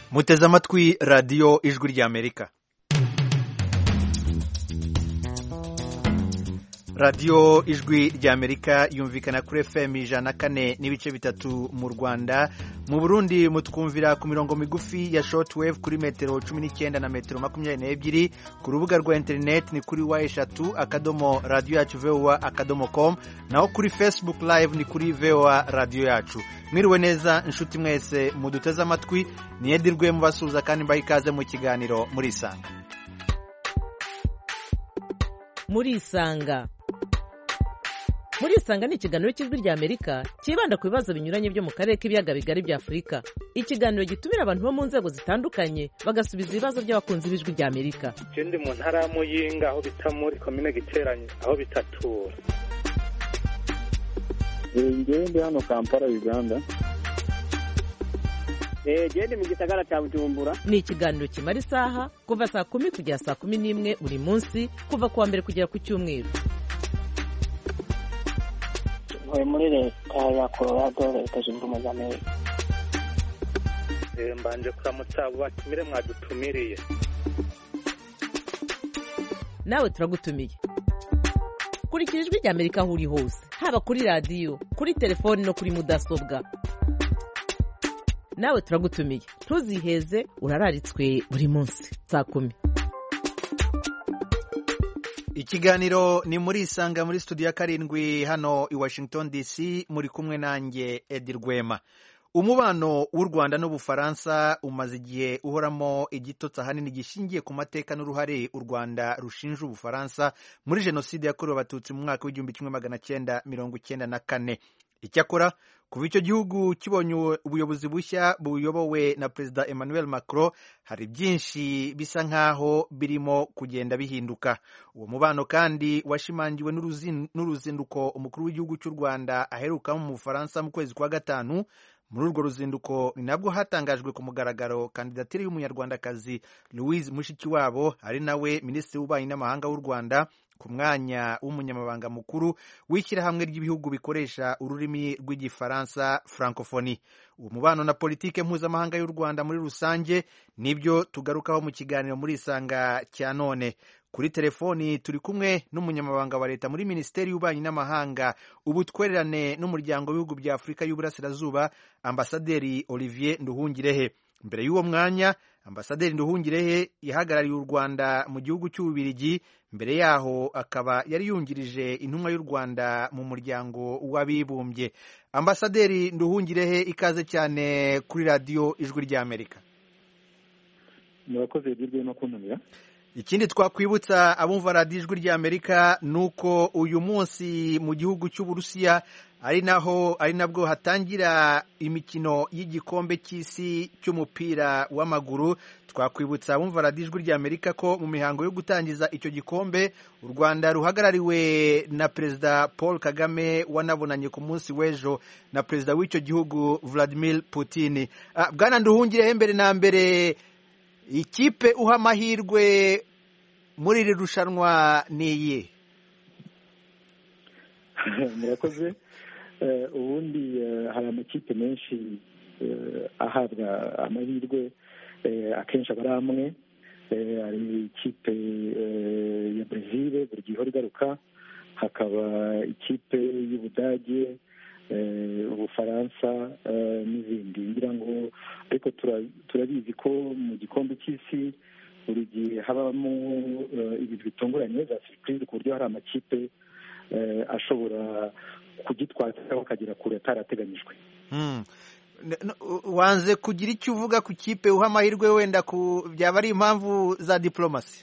muteze amatwi radiyo ijwi ry'Amerika. radiyo ijwi ry'Amerika yumvikana kuri FM 104.3 mu Rwanda. Mu Burundi mutwumvira ku mirongo migufi ya shortwave kuri metero 19 na metero 22. Ku rubuga rwa internet ni kuri wa3.radioyacu.com, naho kuri Facebook live ni kuri VOA radio yacu. Mwiriwe neza inshuti mwese muduteze amatwi, ni Edirwe mubasuza kandi mbaha ikaze mu kiganiro Murisanga. Murisanga ni ikiganiro cy'ijwi ry'Amerika kibanda ku bibazo binyuranye byo mu karere k'ibiyaga bigari bya Afurika. Ikiganiro gitumira abantu bo mu nzego zitandukanye bagasubiza ibibazo by'abakunzi b'ijwi ry'Amerika. Ndi mu ntara ya Muyinga aho bita muri komine Giteranye aho bitatura. Ndi hano Kampala Uganda. Ndi mu gisagara cya Bujumbura. Ni ikiganiro kimara isaha kuva saa 10 kugera saa 11 buri munsi, kuva kuwa mbere kugera ku cyumweru. Muri leta ya Colorado, leta zunze ubumwe za Amerika. Mbanje kuramutsa abo batumire mwadutumiriye. Nawe turagutumiye. Kurikira ijwi ry'Amerika aho uri hose, haba kuri radio, kuri telefone no kuri mudasobwa. Nawe turagutumiye, ntuziheze, urararitswe buri munsi saa 10. Ikiganiro ni Murisanga muri studio ya 7 hano i Washington DC, muri kumwe nanjye Edirwema. Umubano w'u Rwanda n'Ubufaransa umaze igihe uhoramo igitotsi ahanini gishingiye ku mateka n'uruhare u Rwanda rushinja Ubufaransa muri jenoside yakorewe Abatutsi mu mwaka w'1994. Icyakora kuva icyo gihugu kibonye ubuyobozi bushya buyobowe na Perezida Emmanuel Macron, hari byinshi bisa nkaho birimo kugenda bihinduka. Uwo mubano kandi washimangiwe n'uruzinduko umukuru w'igihugu cy'u Rwanda aheruka mu Bufaransa mu kwezi kwa gatanu. Muri urwo ruzinduko ni nabwo hatangajwe ku mugaragaro kandidatire y'umunyarwandakazi Louise Mushikiwabo, ari nawe Minisitiri w'Ububanyi n'Amahanga w'u Rwanda, ku mwanya w'umunyamabanga mukuru w'ishyirahamwe ry'ibihugu bikoresha ururimi rw'igifaransa Francophonie. Uwo mubano na politike mpuzamahanga y'u Rwanda muri rusange nibyo tugarukaho mu kiganiro Murisanga cya none. Kuri telefoni turi kumwe n'umunyamabanga wa leta muri Minisiteri y'Ububanyi n'Amahanga, ubutwererane n'umuryango w'ibihugu bya Afurika y'Uburasirazuba, Ambasaderi Olivier Nduhungirehe. Mbere y'uwo mwanya, Ambasaderi Nduhungirehe yahagarariye u Rwanda mu gihugu cy'Ububiligi. Mbere yaho akaba yari yungirije intumwa y'u Rwanda mu muryango w'abibumbye. Ambasaderi Nduhungirehe, ikaze cyane kuri radiyo ijwi ry'Amerika. Murakoze Edirwe no kuntumira. Ikindi twakwibutsa abumva radiyo ijwi ry'Amerika nuko uyu munsi mu gihugu cy'Uburusiya ari nabwo hatangira imikino y'igikombe cy'isi cy'umupira w'amaguru. Twakwibutsa abumva radiyo ijwi ry'Amerika ko mu mihango yo gutangiza icyo gikombe u Rwanda ruhagarariwe na Perezida Paul Kagame, wanabonanye ku munsi w'ejo na Perezida w'icyo gihugu Vladimir Putin. Bwana Nduhungirehe, mbere na mbere, ikipe uha amahirwe muri iri rushanwa ni iyi? Murakoze. Ubundi hari amakipe menshi ahabwa amahirwe, akenshi aba ari amwe. Hari ikipe ya Brazil buri gihe ihora igaruka, hakaba ikipe y'Ubudage, Ubufaransa n'izindi. Ngira ngo ariko turabizi ko mu gikombe cy'isi buri gihe habamo ibintu bitunguranye za surprise, ku buryo hari amakipe ashobora kugitwaza akagera kure atarateganyijwe. Wanze kugira icyo uvuga ku kipe uha amahirwe, wenda byaba ari impamvu za diplomasi?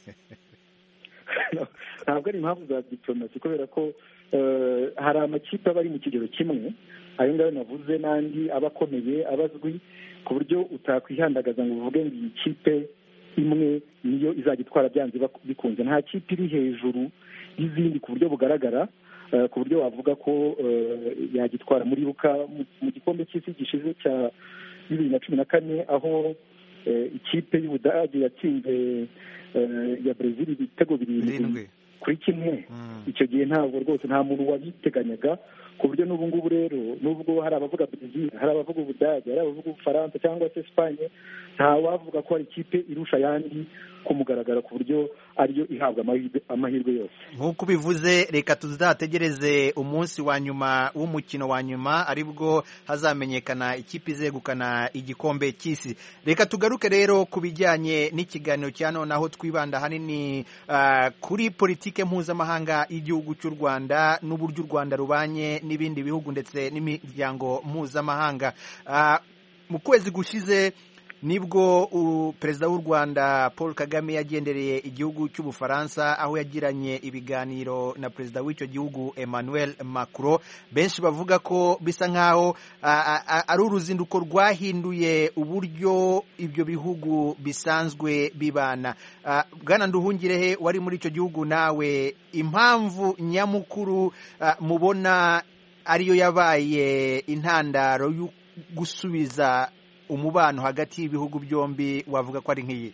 Ntabwo ari impamvu za diplomasi, kubera ko hari amakipe aba ari mu kigero kimwe, ayo ngayo navuze, n'andi aba akomeye, abazwi, ku buryo utakwihandagaza ngo uvuge ngo iyi kipe imwe niyo izagitwara byanze bikunze. Nta kipe iri hejuru y'izindi ku buryo bugaragara, ku buryo wavuga ko yagitwara. Muribuka mu gikombe cy'isi gishize cya 2014 aho ikipe y'Ubudage yatsinze ya Brazil ibitego 7-1. Icyo gihe ntabwo rwose nta muntu wabiteganyaga ku buryo n'ubu ngubu rero nubwo hari abavuga Brazil, hari abavuga Ubudage, hari abavuga Ubufaransa cyangwa se Espagne, nta wavuga ko hari ikipe irusha ayandi ku mugaragaro ku buryo ariyo ihabwa amahirwe yose. nk'uko ubivuze, reka tuzategereze umunsi wa nyuma w'umukino wa nyuma aribwo hazamenyekana ikipe izegukana igikombe cy'isi. Reka tugaruke rero ku bijyanye n'ikiganiro cya none, aho twibanda hanini kuri politike mpuzamahanga y'igihugu cy'u Rwanda n'uburyo u Rwanda rubanye n'ibindi bihugu ndetse n'imiryango mpuzamahanga. Mu kwezi gushize nibwo perezida w'u Rwanda Paul Kagame yagendereye igihugu cy'Ubufaransa, aho yagiranye ibiganiro na perezida w'icyo gihugu Emmanuel Macron. Benshi bavuga ko bisa nk'aho ari uruzinduko rwahinduye uburyo ibyo bihugu bisanzwe bibana. Bwana Nduhungirehe, wari muri icyo gihugu nawe, impamvu nyamukuru mubona ariyo yabaye intandaro yo gusubiza umubano hagati y'ibihugu byombi, wavuga ko ari nk'iyi?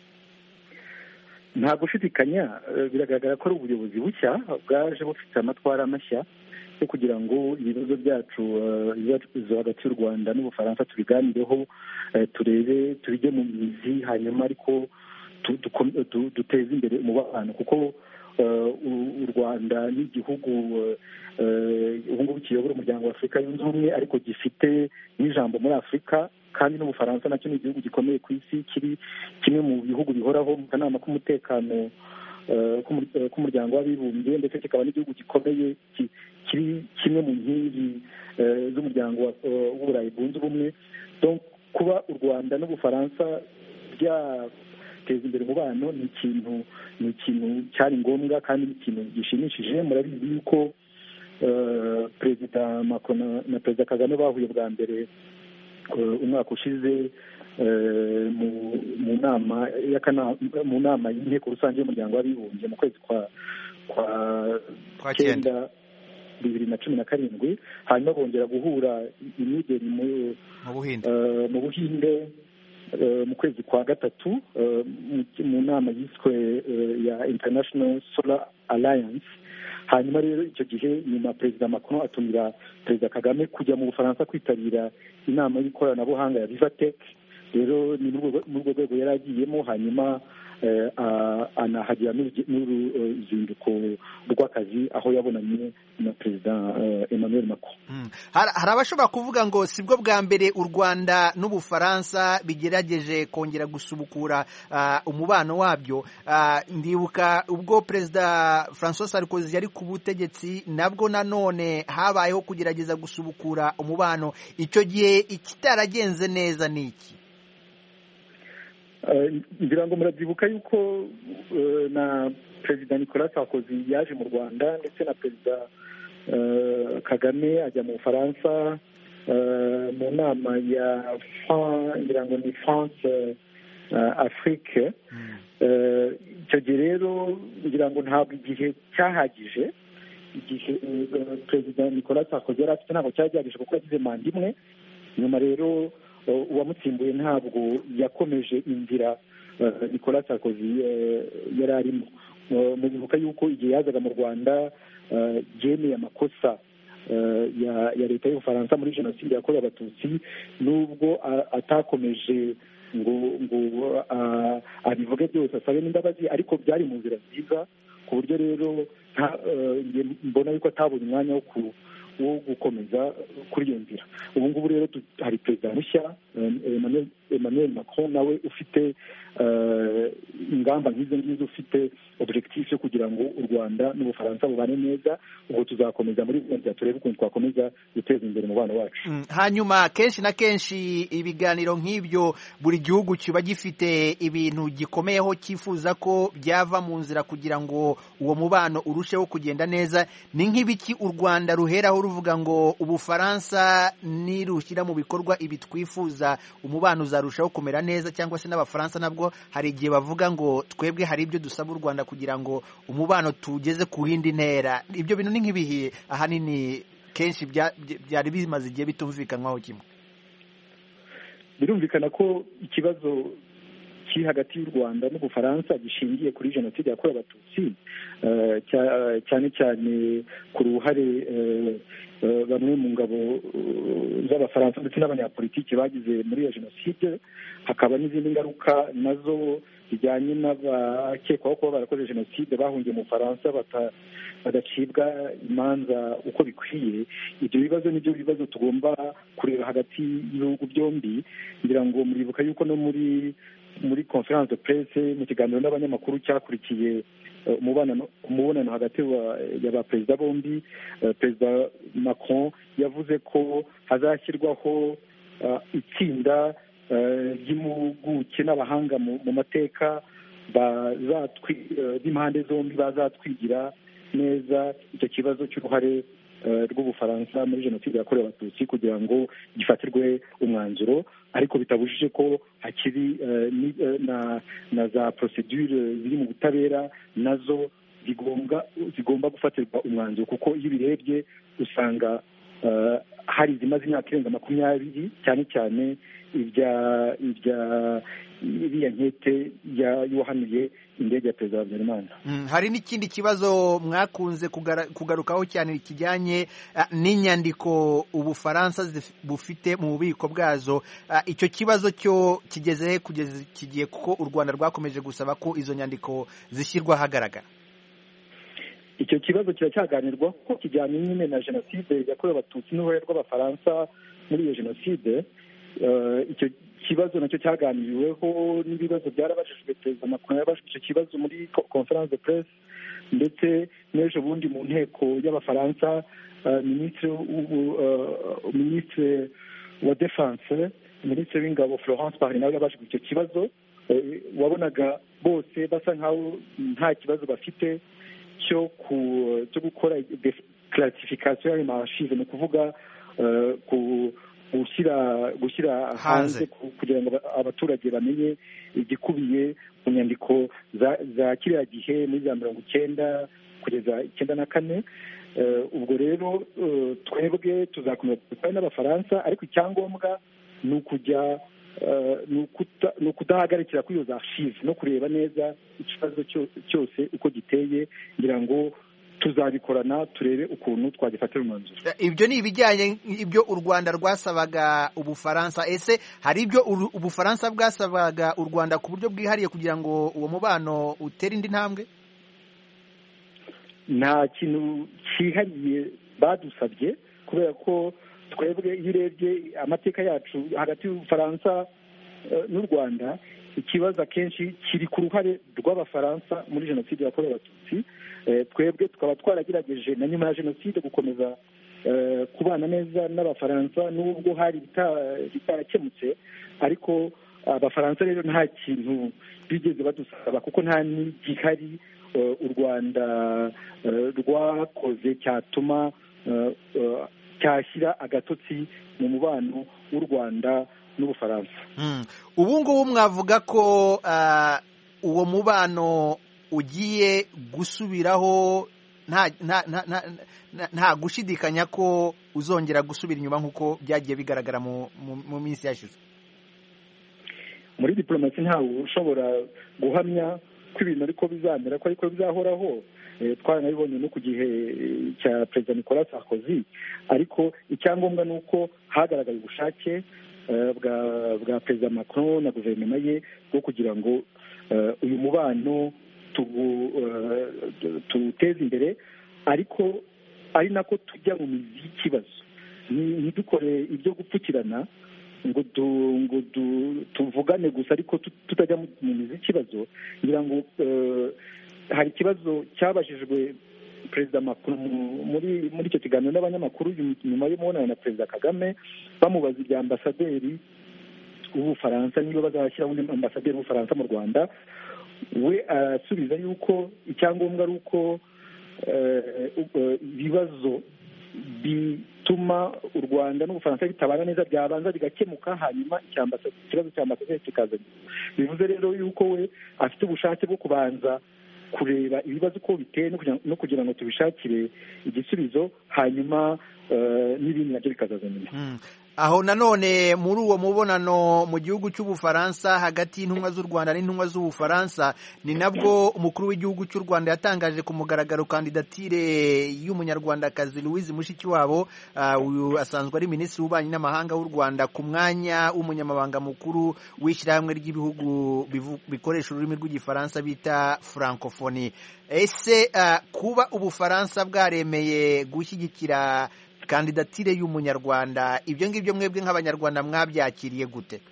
Nta gushidikanya, biragaragara ko ari ubuyobozi bushya bwaje bufite amatwara mashya yo kugira ngo ibibazo byacu hagati y'u Rwanda n'Ubufaransa tubiganireho, turebe tubijye mu mizi, hanyuma ariko duteze imbere umubano, kuko u Rwanda ni igihugu ubu ngubu kiyobora umuryango wa Afurika yunze ubumwe, ariko gifite n'ijambo muri Afurika, kandi n'Ubufaransa nacyo ni igihugu gikomeye ku isi, kiri kimwe mu bihugu bihoraho mu kanama k'umutekano k'umuryango w'abibumbye, ndetse kikaba n'igihugu gikomeye kiri kimwe mu nkingi z'umuryango w'Uburayi bwunze ubumwe. Kuba u Rwanda n'Ubufaransa byateza imbere umubano ni ikintu cyari ngombwa kandi ni ikintu gishimishije. Murabizi yuko perezida Macron na perezida Kagame bahuye bwa mbere umwaka ushize mu nama y'inteko rusange y'umuryango w'abibumbye mu kwezi kwa 9 2017, hanyuma bongera guhura i New Delhi mu Buhinde mu kwezi kwa 3 mu nama yiswe ya International Solar Alliance. Hanyuma rero icyo gihe nyuma perezida Macron atumira perezida Kagame kujya mu Bufaransa kwitabira inama y'ikoranabuhanga ya Vivatech. Rero ni muri urwo rwego yari agiyemo, hanyuma anahagira n'uruzinduko rw'akazi aho yabonanye na perezida Emmanuel Macron. Hari abashobora kuvuga ngo sibwo bwa mbere u Rwanda n'Ubufaransa bigerageje kongera gusubukura umubano wabyo. Ndibuka ubwo perezida François Sarkozy yari ku butegetsi, nabwo nanone habayeho kugerageza gusubukura umubano. Icyo gihe ikitaragenze neza ni iki? ngira ngo murabyibuka yuko na perezida Nicolas Sarkozy yaje mu Rwanda, ndetse na perezida Kagame ajya mu Bufaransa mu nama ya ngira ngo ni France Afrique. Icyo gihe rero ngira ngo ntabwo igihe cyahagije, igihe perezida Nicolas Sarkozy yari afite ntabwo cyagihagije kuko yagize manda imwe. Nyuma rero uwamutsimbuye ntabwo yakomeje inzira Nicolas Sarkozy yari arimo. Mubibuka yuko igihe yazaga mu Rwanda yemeye amakosa ya leta y'Ubufaransa muri jenoside yakorewe Abatutsi, nubwo atakomeje ngo abivuge byose asabe n'imbabazi, ariko byari mu nzira nziza, ku buryo rero mbona yuko atabonye umwanya wo gukomeza kuri iyo nzira. Ubu ngubu rero hari perezida mushya Emmanuel Macron, nawe ufite ingamba nk'izo ngizo, ufite objectif yo kugira ngo u Rwanda n'Ubufaransa bubane neza. Ubwo tuzakomeza muri Rwanda turebe ukuntu twakomeza guteza imbere umubano wacu. Hanyuma kenshi na kenshi ibiganiro nk'ibyo buri gihugu kiba gifite ibintu gikomeyeho cyifuza ko byava mu nzira kugira ngo uwo mubano urusheho kugenda neza. Ni nk'ibiki u Rwanda ruheraho ruvuga ngo Ubufaransa nirushyira mu bikorwa ibi twifuza umubano uzarushaho kumera neza, cyangwa se n'Abafaransa nabwo hari igihe bavuga ngo twebwe hari ibyo dusaba u Rwanda kugira ngo umubano tugeze ku yindi ntera? Ibyo bintu ni nk'ibihiye ahanini kenshi byari bimaze igihe bitumvikanwaho kimwe. Birumvikana ko ikibazo kiri hagati y'u Rwanda n'Ubufaransa gishingiye kuri jenoside yakorewe Abatutsi, cyane cyane ku ruhare bamwe mu ngabo z'abafaransa ndetse n'abanyapolitiki bagize muri iyo jenoside. Hakaba n'izindi ngaruka nazo zijyanye n'abakekwaho kuba barakoze jenoside bahungiye mu Bufaransa badacibwa imanza uko bikwiye. Ibyo bibazo nibyo bibazo tugomba kureba hagati y'ibihugu byombi. Ngira ngo muribuka yuko no muri conference de presse mu kiganiro n'abanyamakuru cyakurikiye umubonano hagati y'abaperezida bombi, Perezida Macron yavuze ko hazashyirwaho itsinda ry'impuguke n'abahanga mu mateka b'impande zombi bazatwigira neza icyo kibazo cy'uruhare rw'Ubufaransa muri jenoside yakorewe Abatutsi kugira ngo gifatirwe umwanzuro, ariko bitabujije ko hakiri na za procedure ziri mu butabera nazo zigomba gufatirwa umwanzuro, kuko iyo ubirebye usanga hari izimaze imyaka irenga 20 cyane cyane iriya nkete y'uwahanuye indege ya Perezida Habyarimana. Hari n'ikindi kibazo mwakunze kugarukaho cyane kijyanye n'inyandiko Ubufaransa bufite mu bubiko bwazo. Icyo kibazo cyo kigeze kugeza kigiye kuko u Rwanda rwakomeje gusaba ko izo nyandiko zishyirwa ahagaragara. Icyo kibazo kiracyaganirwa ko kijyanye nyine na jenoside yakorewe Abatutsi n'uruhare rw'Abafaransa muri iyo jenoside. Icyo kibazo nacyo cyaganiriweho n'ibibazo byarabajijwe. Perezida Macron yabajije icyo kibazo muri conference de presse, ndetse n'ejo bundi mu nteko y'Abafaransa minisitiri wa defense, minisitiri w'ingabo Florence Parly nawe yabajijwe icyo kibazo. Wabonaga bose basa nkaho nta kibazo bafite cyo gukora classification y'ayo archive, ni ukuvuga gushyira hanze kugira ngo abaturage bamenye igikubiye mu nyandiko za kiriya gihe muri za 1990 kugeza 1994. Ubwo rero twebwe tuzakomeza gukora n'Abafaransa, ariko icyangombwa ni ukujya ni ukudahagarikira kuri iyo za archive no kureba neza ikibazo cyose uko giteye, ngira ngo tuzabikorana turebe ukuntu twagifatira umwanzuro. Ibyo ni ibijyanye ibyo u Rwanda rwasabaga Ubufaransa. Ese hari ibyo Ubufaransa bwasabaga u Rwanda ku buryo bwihariye kugira ngo uwo mubano utere indi ntambwe? Nta kintu cyihariye badusabye, kubera ko twebwe iyo urebye amateka yacu hagati y'Ubufaransa n'u Rwanda, ikibazo akenshi kiri ku ruhare rw'Abafaransa muri jenoside yakorewe Abatutsi. Twebwe tukaba twaragerageje na nyuma ya jenoside gukomeza kubana neza n'Abafaransa n'ubwo hari bitarakemutse, ariko Abafaransa rero nta kintu bigeze badusaba, kuko nta n'igihari u Rwanda rwakoze cyatuma cyashyira agatotsi mu mubano w'u Rwanda n'Ubufaransa. Ubu ngubu mwavuga ko uwo mubano ugiye gusubiraho nta gushidikanya ko uzongera gusubira inyuma nk'uko byagiye bigaragara mu minsi yashize? Muri diplomasi ntawe ushobora guhamya ko ibintu ariko bizamera ko ariko bizahoraho. Twaranabibonye no ku gihe cya Perezida Nicolas Sarkozy, ariko icyangombwa ni uko hagaragaye ubushake bwa Perezida Macron na guverinoma ye bwo kugira ngo uyu mubano tuwuteze imbere, ariko ari nako tujya mu mizi y'ikibazo. Ntidukore ibyo gupfukirana ngo tuvugane gusa ariko tutajya mu mizi y'ikibazo. ngira ngo hari ikibazo cyabajijwe Perezida Macron muri icyo kiganiro n'abanyamakuru nyuma y'umubonano na Perezida Kagame, bamubaza ibya ambasaderi w'Ubufaransa niba bazashyira undi ambasaderi w'Ubufaransa mu Rwanda. We arasubiza yuko icyangombwa ari uko ibibazo bituma u Rwanda n'Ubufaransa bitabana neza byabanza bigakemuka, hanyuma ikibazo cya ambasaderi kikaza. Bivuze rero yuko we afite ubushake bwo kubanza kureba ibibazo uko biteye no kugira ngo tubishakire igisubizo, hanyuma n'ibindi nabyo bikazaza nyuma. aho nanone muri uwo mubonano mu gihugu cy'Ubufaransa hagati y'intumwa z'u Rwanda n'intumwa z'Ubufaransa ni nabwo umukuru w'igihugu cy'u Rwanda yatangaje ku mugaragaro kandidatire y'umunyarwandakazi Louise Mushikiwabo, uyu asanzwe ari minisitiri w'ububanyi n'amahanga w'u Rwanda ku mwanya w'umunyamabanga mukuru w'ishyirahamwe ry'ibihugu bikoresha ururimi rw'igifaransa bita Francophonie. Ese kuba Ubufaransa bwaremeye gushyigikira kandidatire y'umunyarwanda, ibyo ngibyo mwebwe nk'abanyarwanda mwabyakiriye gute?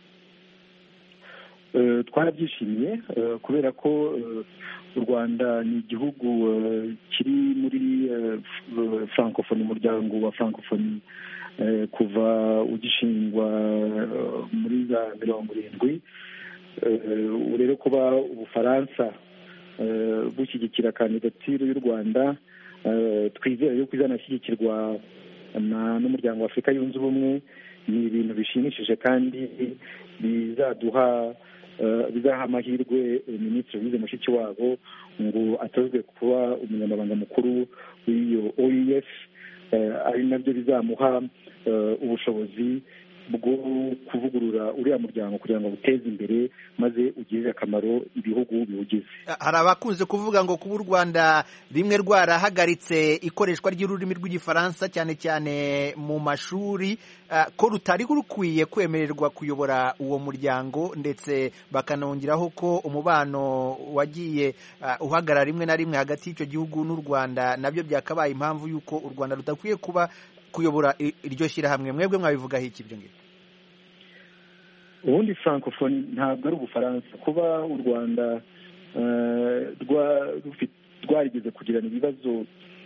Twarabyishimiye kubera ko u Rwanda ni igihugu kiri muri Francophonie, umuryango wa Francophonie kuva ugishingwa muri za 70. Rero kuba Ubufaransa bushyigikira kandidatire y'u Rwanda, twizera yuko izanashyigikirwa n'umuryango wa Afurika yunze ubumwe, ni ibintu bishimishije kandi bizaha amahirwe Minisitiri Louise Mushikiwabo ngo atozwe kuba umunyamabanga mukuru w'iyo OEF, ari nabyo bizamuha ubushobozi bwo kuvugurura uriya muryango kugira ngo buteze imbere maze ugirire akamaro ibihugu biwugize. Hari abakunze kuvuga ngo kuba u Rwanda rimwe rwarahagaritse ikoreshwa ry'ururimi rw'igifaransa cyane cyane mu mashuri, ko rutari rukwiye kwemererwa kuyobora uwo muryango, ndetse bakanongeraho ko umubano wagiye uhagarara rimwe na rimwe hagati y'icyo gihugu n'u Rwanda nabyo byakabaye impamvu y'uko u Rwanda rudakwiye kuba kuyobora iryo shyirahamwe. Mwebwe mwabivugaho iki ibyo ngibyo? Ubundi Francophonie ntabwo ari Ubufaransa. Kuba u Rwanda rwarigeze kugirana ibibazo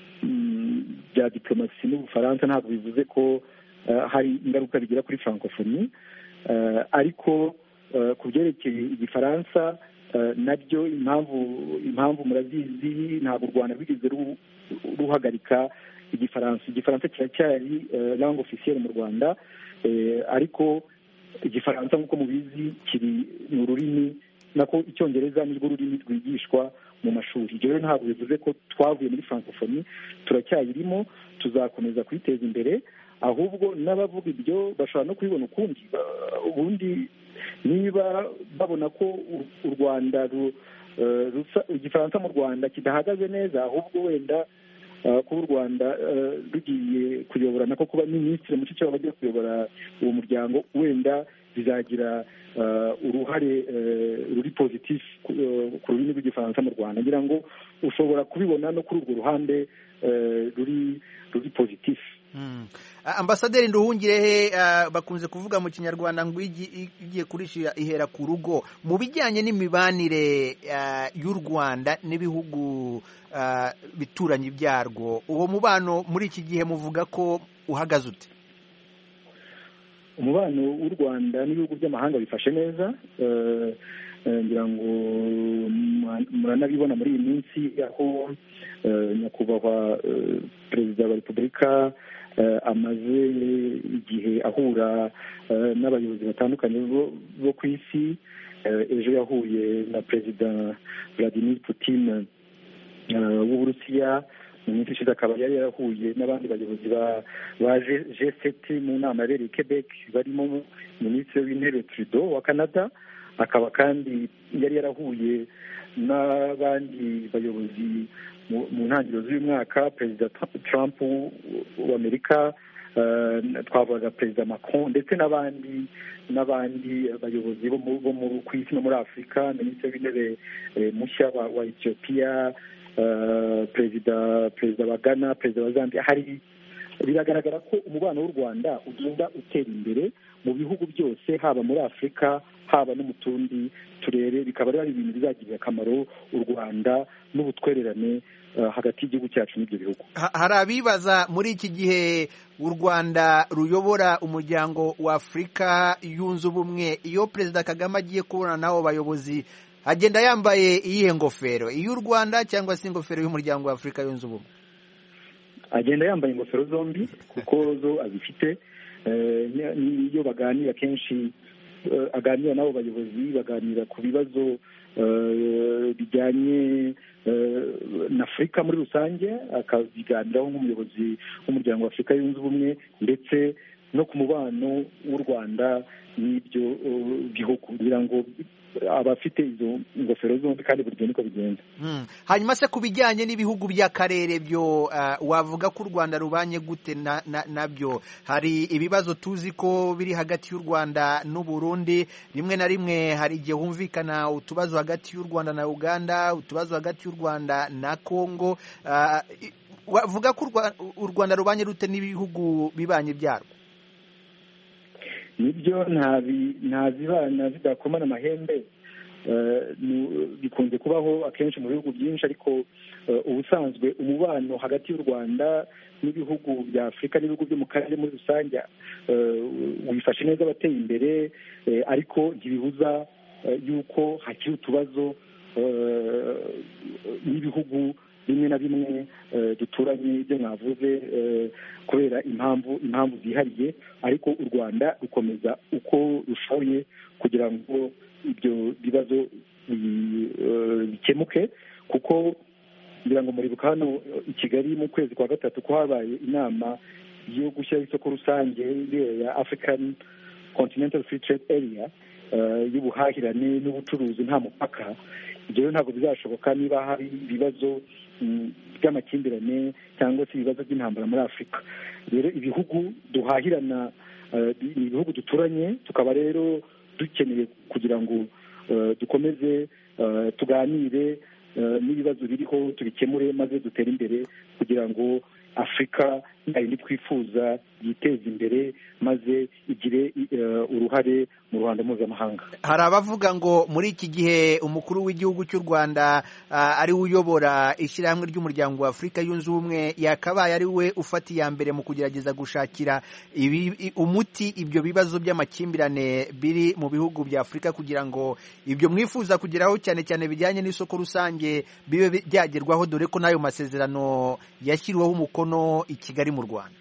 bya diplomasi n'Ubufaransa ntabwo bivuze ko hari ingaruka bigira kuri Francophonie, ariko ku byerekeye igifaransa nabyo impamvu murazizi, ntabwo u Rwanda rwigeze ruhagarika igifaransa kiracyari langue officielle mu Rwanda, ariko igifaransa nk'uko mubizi kiri mu rurimi, nako icyongereza nirwo rurimi rwigishwa mu mashuri. Ibyo rero ntabwo bivuze ko twavuye muri Francophonie, turacyayirimo, tuzakomeza kuyiteza imbere, ahubwo n'abavuga ibyo bashobora no kubibona ukundi. Ubundi niba babona ko u Rwanda igifaransa mu Rwanda kidahagaze neza, ahubwo wenda kuba u Rwanda rugiye kuyobora, nako kuba Minisitiri Mushikiwabo agiye kuyobora uwo muryango, wenda bizagira uruhare ruri positif ku rurimi rw'igifaransa mu Rwanda. Ngira ngo ushobora kubibona no kuri urwo ruhande ruri positif. Ambasaderi Nduhungirehe, bakunze kuvuga mu Kinyarwanda ngo igiye kurishira ihera ku rugo. Mu bijyanye n'imibanire y'u Rwanda n'ibihugu bituranyi byarwo, uwo mubano muri iki gihe muvuga ko uhagaze ute? Umubano w'u Rwanda n'ibihugu by'amahanga bifashe neza, ngira ngo muranabibona muri iyi minsi aho nyakubahwa Perezida wa Repubulika amaze igihe ahura n'abayobozi batandukanye bo ku isi. Ejo yahuye na Perezida Vladimir Putin w'Uburusiya, mu minsi ishize akaba yari yarahuye n'abandi bayobozi ba G7 mu nama yabereye Quebec, barimo Minisitiri w'Intebe Trudeau wa Canada, akaba kandi yari yarahuye n'abandi bayobozi mu ntangiriro z'uyu mwaka, Perezida Trump w'Amerika, twavuga Perezida Macron, ndetse n'abandi bayobozi bo ku isi no muri Afurika, Minisitiri w'Intebe mushya wa Ethiopia, perezida wa Ghana, perezida wa Zambia. Biragaragara ko umubano w'u Rwanda ugenda utera imbere mu bihugu byose, haba muri Afurika haba no mu tundi turere. Bikaba ari ibintu bizagirira akamaro u Rwanda n'ubutwererane hagati y'igihugu cyacu n'ibyo bihugu. Hari abibaza muri iki gihe u Rwanda ruyobora umuryango wa Afurika yunze ubumwe, iyo Perezida Kagame agiye kubona n'abo bayobozi agenda yambaye iyihe ngofero, iy'u Rwanda cyangwa se ingofero y'umuryango wa Afurika yunze ubumwe? Agenda yambaye ingofero zombi kuko zo azifite. Niyo baganira kenshi aganira n'abo bayobozi, baganira ku bibazo bijyanye na Afurika muri rusange, akabiganiraho nk'umuyobozi w'umuryango wa Afurika yunze ubumwe, ndetse no ku mubano w'u Rwanda n'ibyo bihugu, kugira ngo abafite izo ngofero zombi kandi buri gihe niko bigenza. Hanyuma se ku bijyanye n'ibihugu by'akarere byo wavuga ko u Rwanda rubanye gute nabyo? Hari ibibazo tuzi ko biri hagati y'u Rwanda n'u Burundi, rimwe na rimwe hari igihe humvikana utubazo hagati y'u Rwanda na Uganda, utubazo hagati y'u Rwanda na Congo. Wavuga ko u Rwanda rubanye rute n'ibihugu bibanye byarwo? Nibyo ntazibana zidakomana amahembe, bikunze kubaho akenshi mu bihugu byinshi, ariko ubusanzwe umubano hagati y'u Rwanda n'ibihugu bya Afurika n'ibihugu byo mu karere muri rusange wifashe neza, abateye imbere, ariko ntibibuza yuko hakiri utubazo n'ibihugu bimwe na bimwe duturanye ibyo mwavuze, kubera impamvu zihariye, ariko u Rwanda rukomeza uko rushoboye kugira ngo ibyo bibazo bikemuke, kuko ngira ngo muribuka hano i Kigali mu kwezi kwa gatatu ko habaye inama yo gushyiraho isoko rusange ya African Continental Free Trade Area y'ubuhahirane n'ubucuruzi nta mupaka. Ibyo ntabwo bizashoboka niba hari ibibazo by'amakimbirane cyangwa se ibibazo by'intambara muri Afurika. Rero ibihugu duhahirana ni ibihugu duturanye, tukaba rero dukeneye kugira ngo dukomeze tuganire n'ibibazo biriho tubikemure, maze dutere imbere kugira ngo Afurika yindi twifuza yiteze imbere maze igire uruhare mu ruhando mpuzamahanga. Hari abavuga ngo muri iki gihe umukuru w'igihugu cy'u Rwanda ari we uyobora ishyirahamwe ry'umuryango wa Afurika yunze ubumwe, yakabaye ari we ufata iya mbere mu kugerageza gushakira umuti ibyo bibazo by'amakimbirane biri mu bihugu bya Afurika, kugira ngo ibyo mwifuza kugeraho cyane cyane bijyanye n'isoko rusange bibe byagerwaho, dore ko n'ayo masezerano yashyiriweho umukono i Kigali mu Rwanda.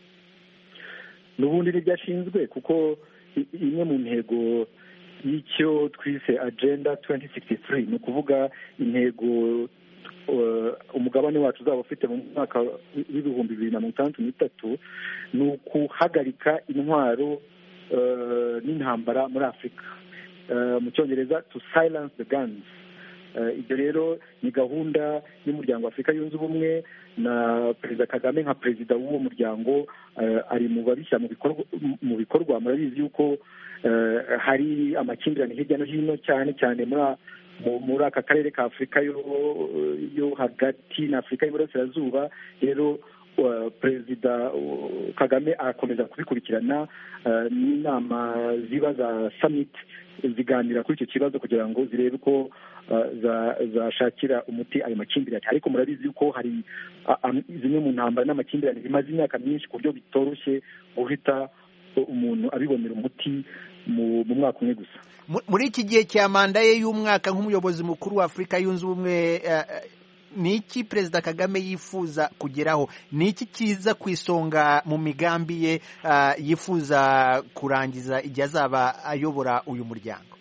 N'ubundi nibyo ashinzwe, kuko imwe mu ntego y'icyo twise Agenda 2063 ni ukuvuga intego umugabane wacu uzaba ufite mu mwaka w'ibihumbi 2063 ni ukuhagarika intwaro n'intambara muri Afurika, mu Cyongereza to silence the guns. Ibyo rero ni gahunda y'umuryango wa Afurika yunze ubumwe, na Perezida Kagame nka perezida w'uwo muryango ari mu babishyira mu bikorwa. Murabizi yuko hari amakimbirane hirya no hino, cyane cyane muri aka karere ka Afurika yo hagati na Afurika y'Iburasirazuba. Rero Perezida Kagame arakomeza kubikurikirana, n'inama ziba za summit ziganira kuri icyo kibazo kugira ngo zirebe ko zashakira umuti ayo makimbirane. Ariko murabizi yuko hari zimwe mu ntambara n'amakimbirane bimaze imyaka myinshi ku buryo bitoroshye guhita umuntu abibonera umuti mu mwaka umwe gusa. Muri iki gihe cya manda ye y'umwaka nk'umuyobozi mukuru wa Afurika yunze ubumwe, ni iki Perezida Kagame yifuza kugeraho? Ni iki kiza ku isonga mu migambi ye yifuza kurangiza igihe azaba ayobora uyu muryango?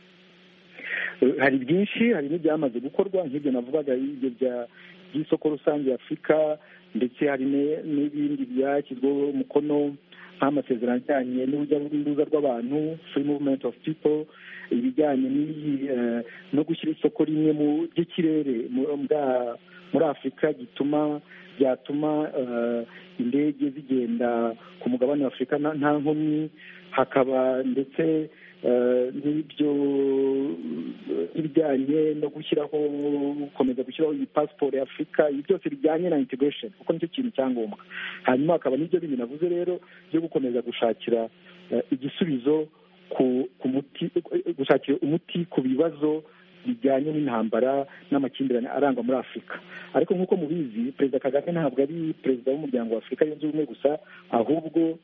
Hari byinshi, hari n'ibyamaze gukorwa nk'ibyo navugaga, ibyo by'isoko rusange ya Afurika, ndetse hari n'ibindi byashyizweho umukono nk'amasezerano ajyanye n'urujya n'uruza rw'abantu, free movement of people, ibijyanye no gushyira isoko rimwe ry'ikirere muri Afurika byatuma indege zigenda ku mugabane wa Afurika nta nkomyi. Hakaba ndetse n'ibyo ibijyanye no gukomeza gushyiraho iyi pasiporo ya Afurika. Ibi byose bijyanye na integration, kuko nicyo kintu cyangombwa. Hanyuma hakaba n'ibyo bindi navuze rero byo gukomeza gushakira igisubizo gushakira umuti ku bibazo bijyanye n'intambara n'amakimbirane arangwa muri Afurika. Ariko nk'uko mubizi, Perezida Kagame ntabwo ari perezida w'umuryango wa Afurika yunze ubumwe gusa, ahubwo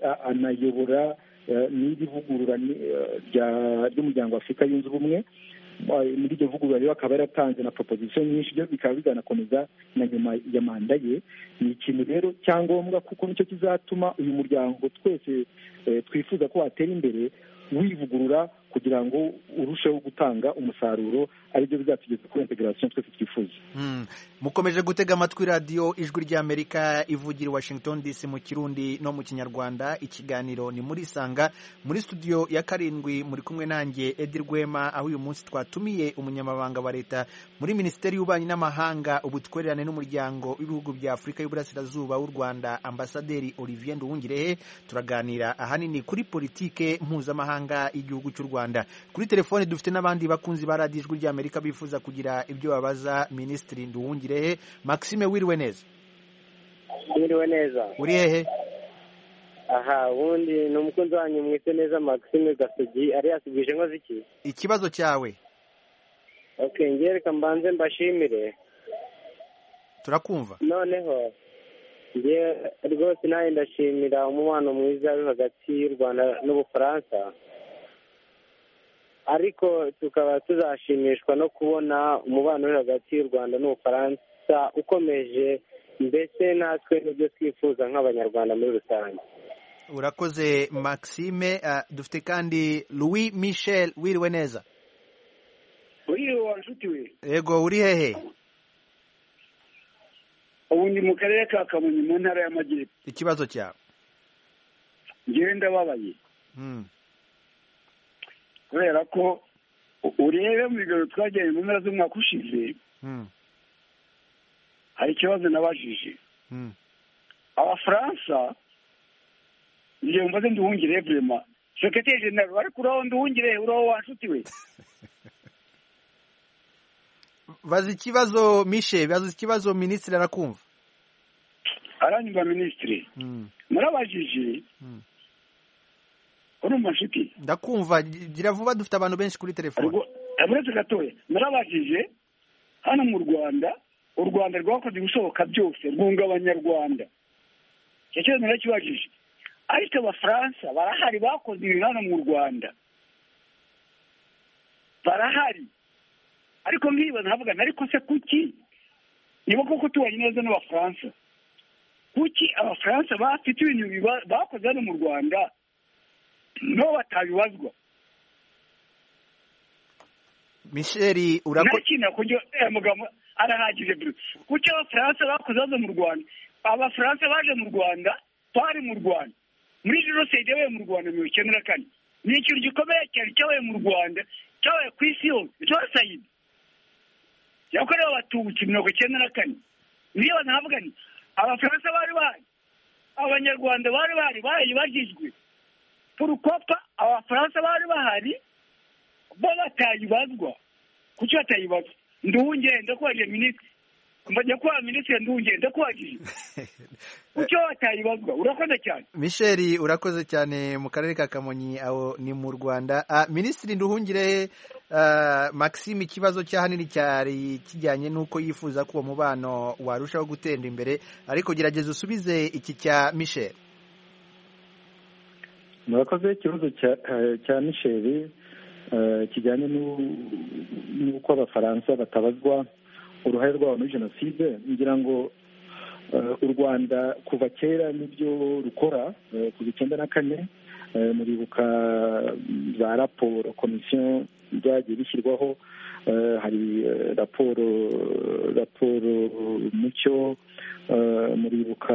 anayobora n'iri vugurura ry'umuryango wa Afurika yunze ubumwe, muri iryo vugurura rero akaba yaratanze na proposition nyinshi, byo bikaba bizanakomeza na nyuma ya manda ye. Ni ikintu rero cyangombwa kuko nicyo kizatuma uyu muryango twese twifuza ko watera imbere wivugurura kugira ngo urusheho gutanga umusaruro, aribyo bizatugeza kuri integration twese twifuza. Mukomeje gutega amatwi radiyo ijwi ry'Amerika ivugira Washington DC mu Kirundi no mu Kinyarwanda. Ikiganiro ni muri Sanga, muri studio ya 7 muri kumwe nanjye Edi Rwema, aho uyu munsi twatumiye umunyamabanga wa leta muri Minisiteri y'Ububanyi n'Amahanga, ubutwererane n'umuryango w'ibihugu bya Afurika y'Uburasirazuba w'u Rwanda, Ambasaderi Olivier Nduhungirehe. Turaganira ahanini kuri politike mpuzamahanga y'igihugu cy'u Rwanda. Kuri telefone dufite n'abandi bakunzi ba radiyo ijwi ry'Amerika bifuza kugira ibyo babaza Minisitiri Nduhungirehe. Maxime, wiriwe neza? Wiriwe neza. Uri hehe? Aha, ubundi ni umukunzi wanyu mwise neza Maxime Gasogi, ari yasubije nkoze iki? Ikibazo cyawe. Okay, ngiye reka mbanze mbashimire. Turakumva. Noneho ngiye rwose nawe ndashimira umubano mwiza uri hagati y'u Rwanda n'Ubufaransa, ariko tukaba tuzashimishwa no kubona umubano uri hagati y'u Rwanda n'Ubufaransa ukomeje, mbese natwe n'ibyo twifuza nk'Abanyarwanda muri rusange. Urakoze Maxime. Dufite kandi Louis Michel, wiriwe neza? Wiriwe wanshuti we. Yego, uri hehe? Ubu ndi mu karere ka Kamonyi mu ntara y'Amajyepfo. Ikibazo cyawe. Ngewe ndababaye. Kubera ko urebe mu bigero twagiranye mu mpera z'umwaka ushize, hari ikibazo nabajije. Abafaransa ngiye mbaze Nduhungirehe vraiment, secrétaire général, ariko uraho Nduhungirehe, uraho wanshuti we. Bazi ikibazo Michel, bazi ikibazo Minisitiri arakumva. Aranyumva Minisitiri. Murabajije. Uri umushuti? Ndakumva, gira vuba, dufite abantu benshi kuri telefone. Uretse gatoya, murabajije hano mu Rwanda, u Rwanda rwakoze ibishoboka byose rwunga Abanyarwanda. Icyo kibazo narakibajije. Ariko Abafaransa barahari bakoze ibintu hano mu Rwanda. Barahari. Ariko nkibaza nkavuga ariko se kuki niba koko tubanye neza n'Abafaransa, kuki Abafaransa bafite ibintu bakoze hano mu Rwanda no batabibazwa? Michel, urakina kujya mugamo arahagije bro. Kuki Abafaransa bakoze hano mu Rwanda? Abafaransa baje mu Rwanda, twari mu Rwanda muri jenoside yabaye mu Rwanda mu 1994. Ni ikintu gikomeye cyane cyabaye mu Rwanda, cyabaye ku isi yose, cyasayide yakorewe Abatutsi 1994. Niyo navuga ni Abafaransa bari bahari, Abanyarwanda bari bagizwe purukopa, Abafaransa bari bahari bo batayibazwa. Kuki batayibazwa? Nduhungirehe ndakwaje Minisitiri, mbajya kwa Minisitiri Nduhungirehe ndakwaje. Kuki batayibazwa? Urakoze cyane Michel, urakoze cyane. Mu karere ka Kamonyi aho ni mu Rwanda. Minisitiri Nduhungirehe, Maxime, ikibazo cyahanini cyari kijyanye n'uko yifuza ko uwo mubano warushaho gutenda imbere, ariko gerageza usubize iki cya Michel. Murakoze. Ikibazo cya Michel kijyanye n'uko Abafaransa batabazwa uruhare rwabo muri jenoside. Ngira ngo u Rwanda kuva kera nibyo rukora. Ku 1994 muribuka za raporo komisiyo byagiye bishyirwaho, hari raporo Mucyo, muribuka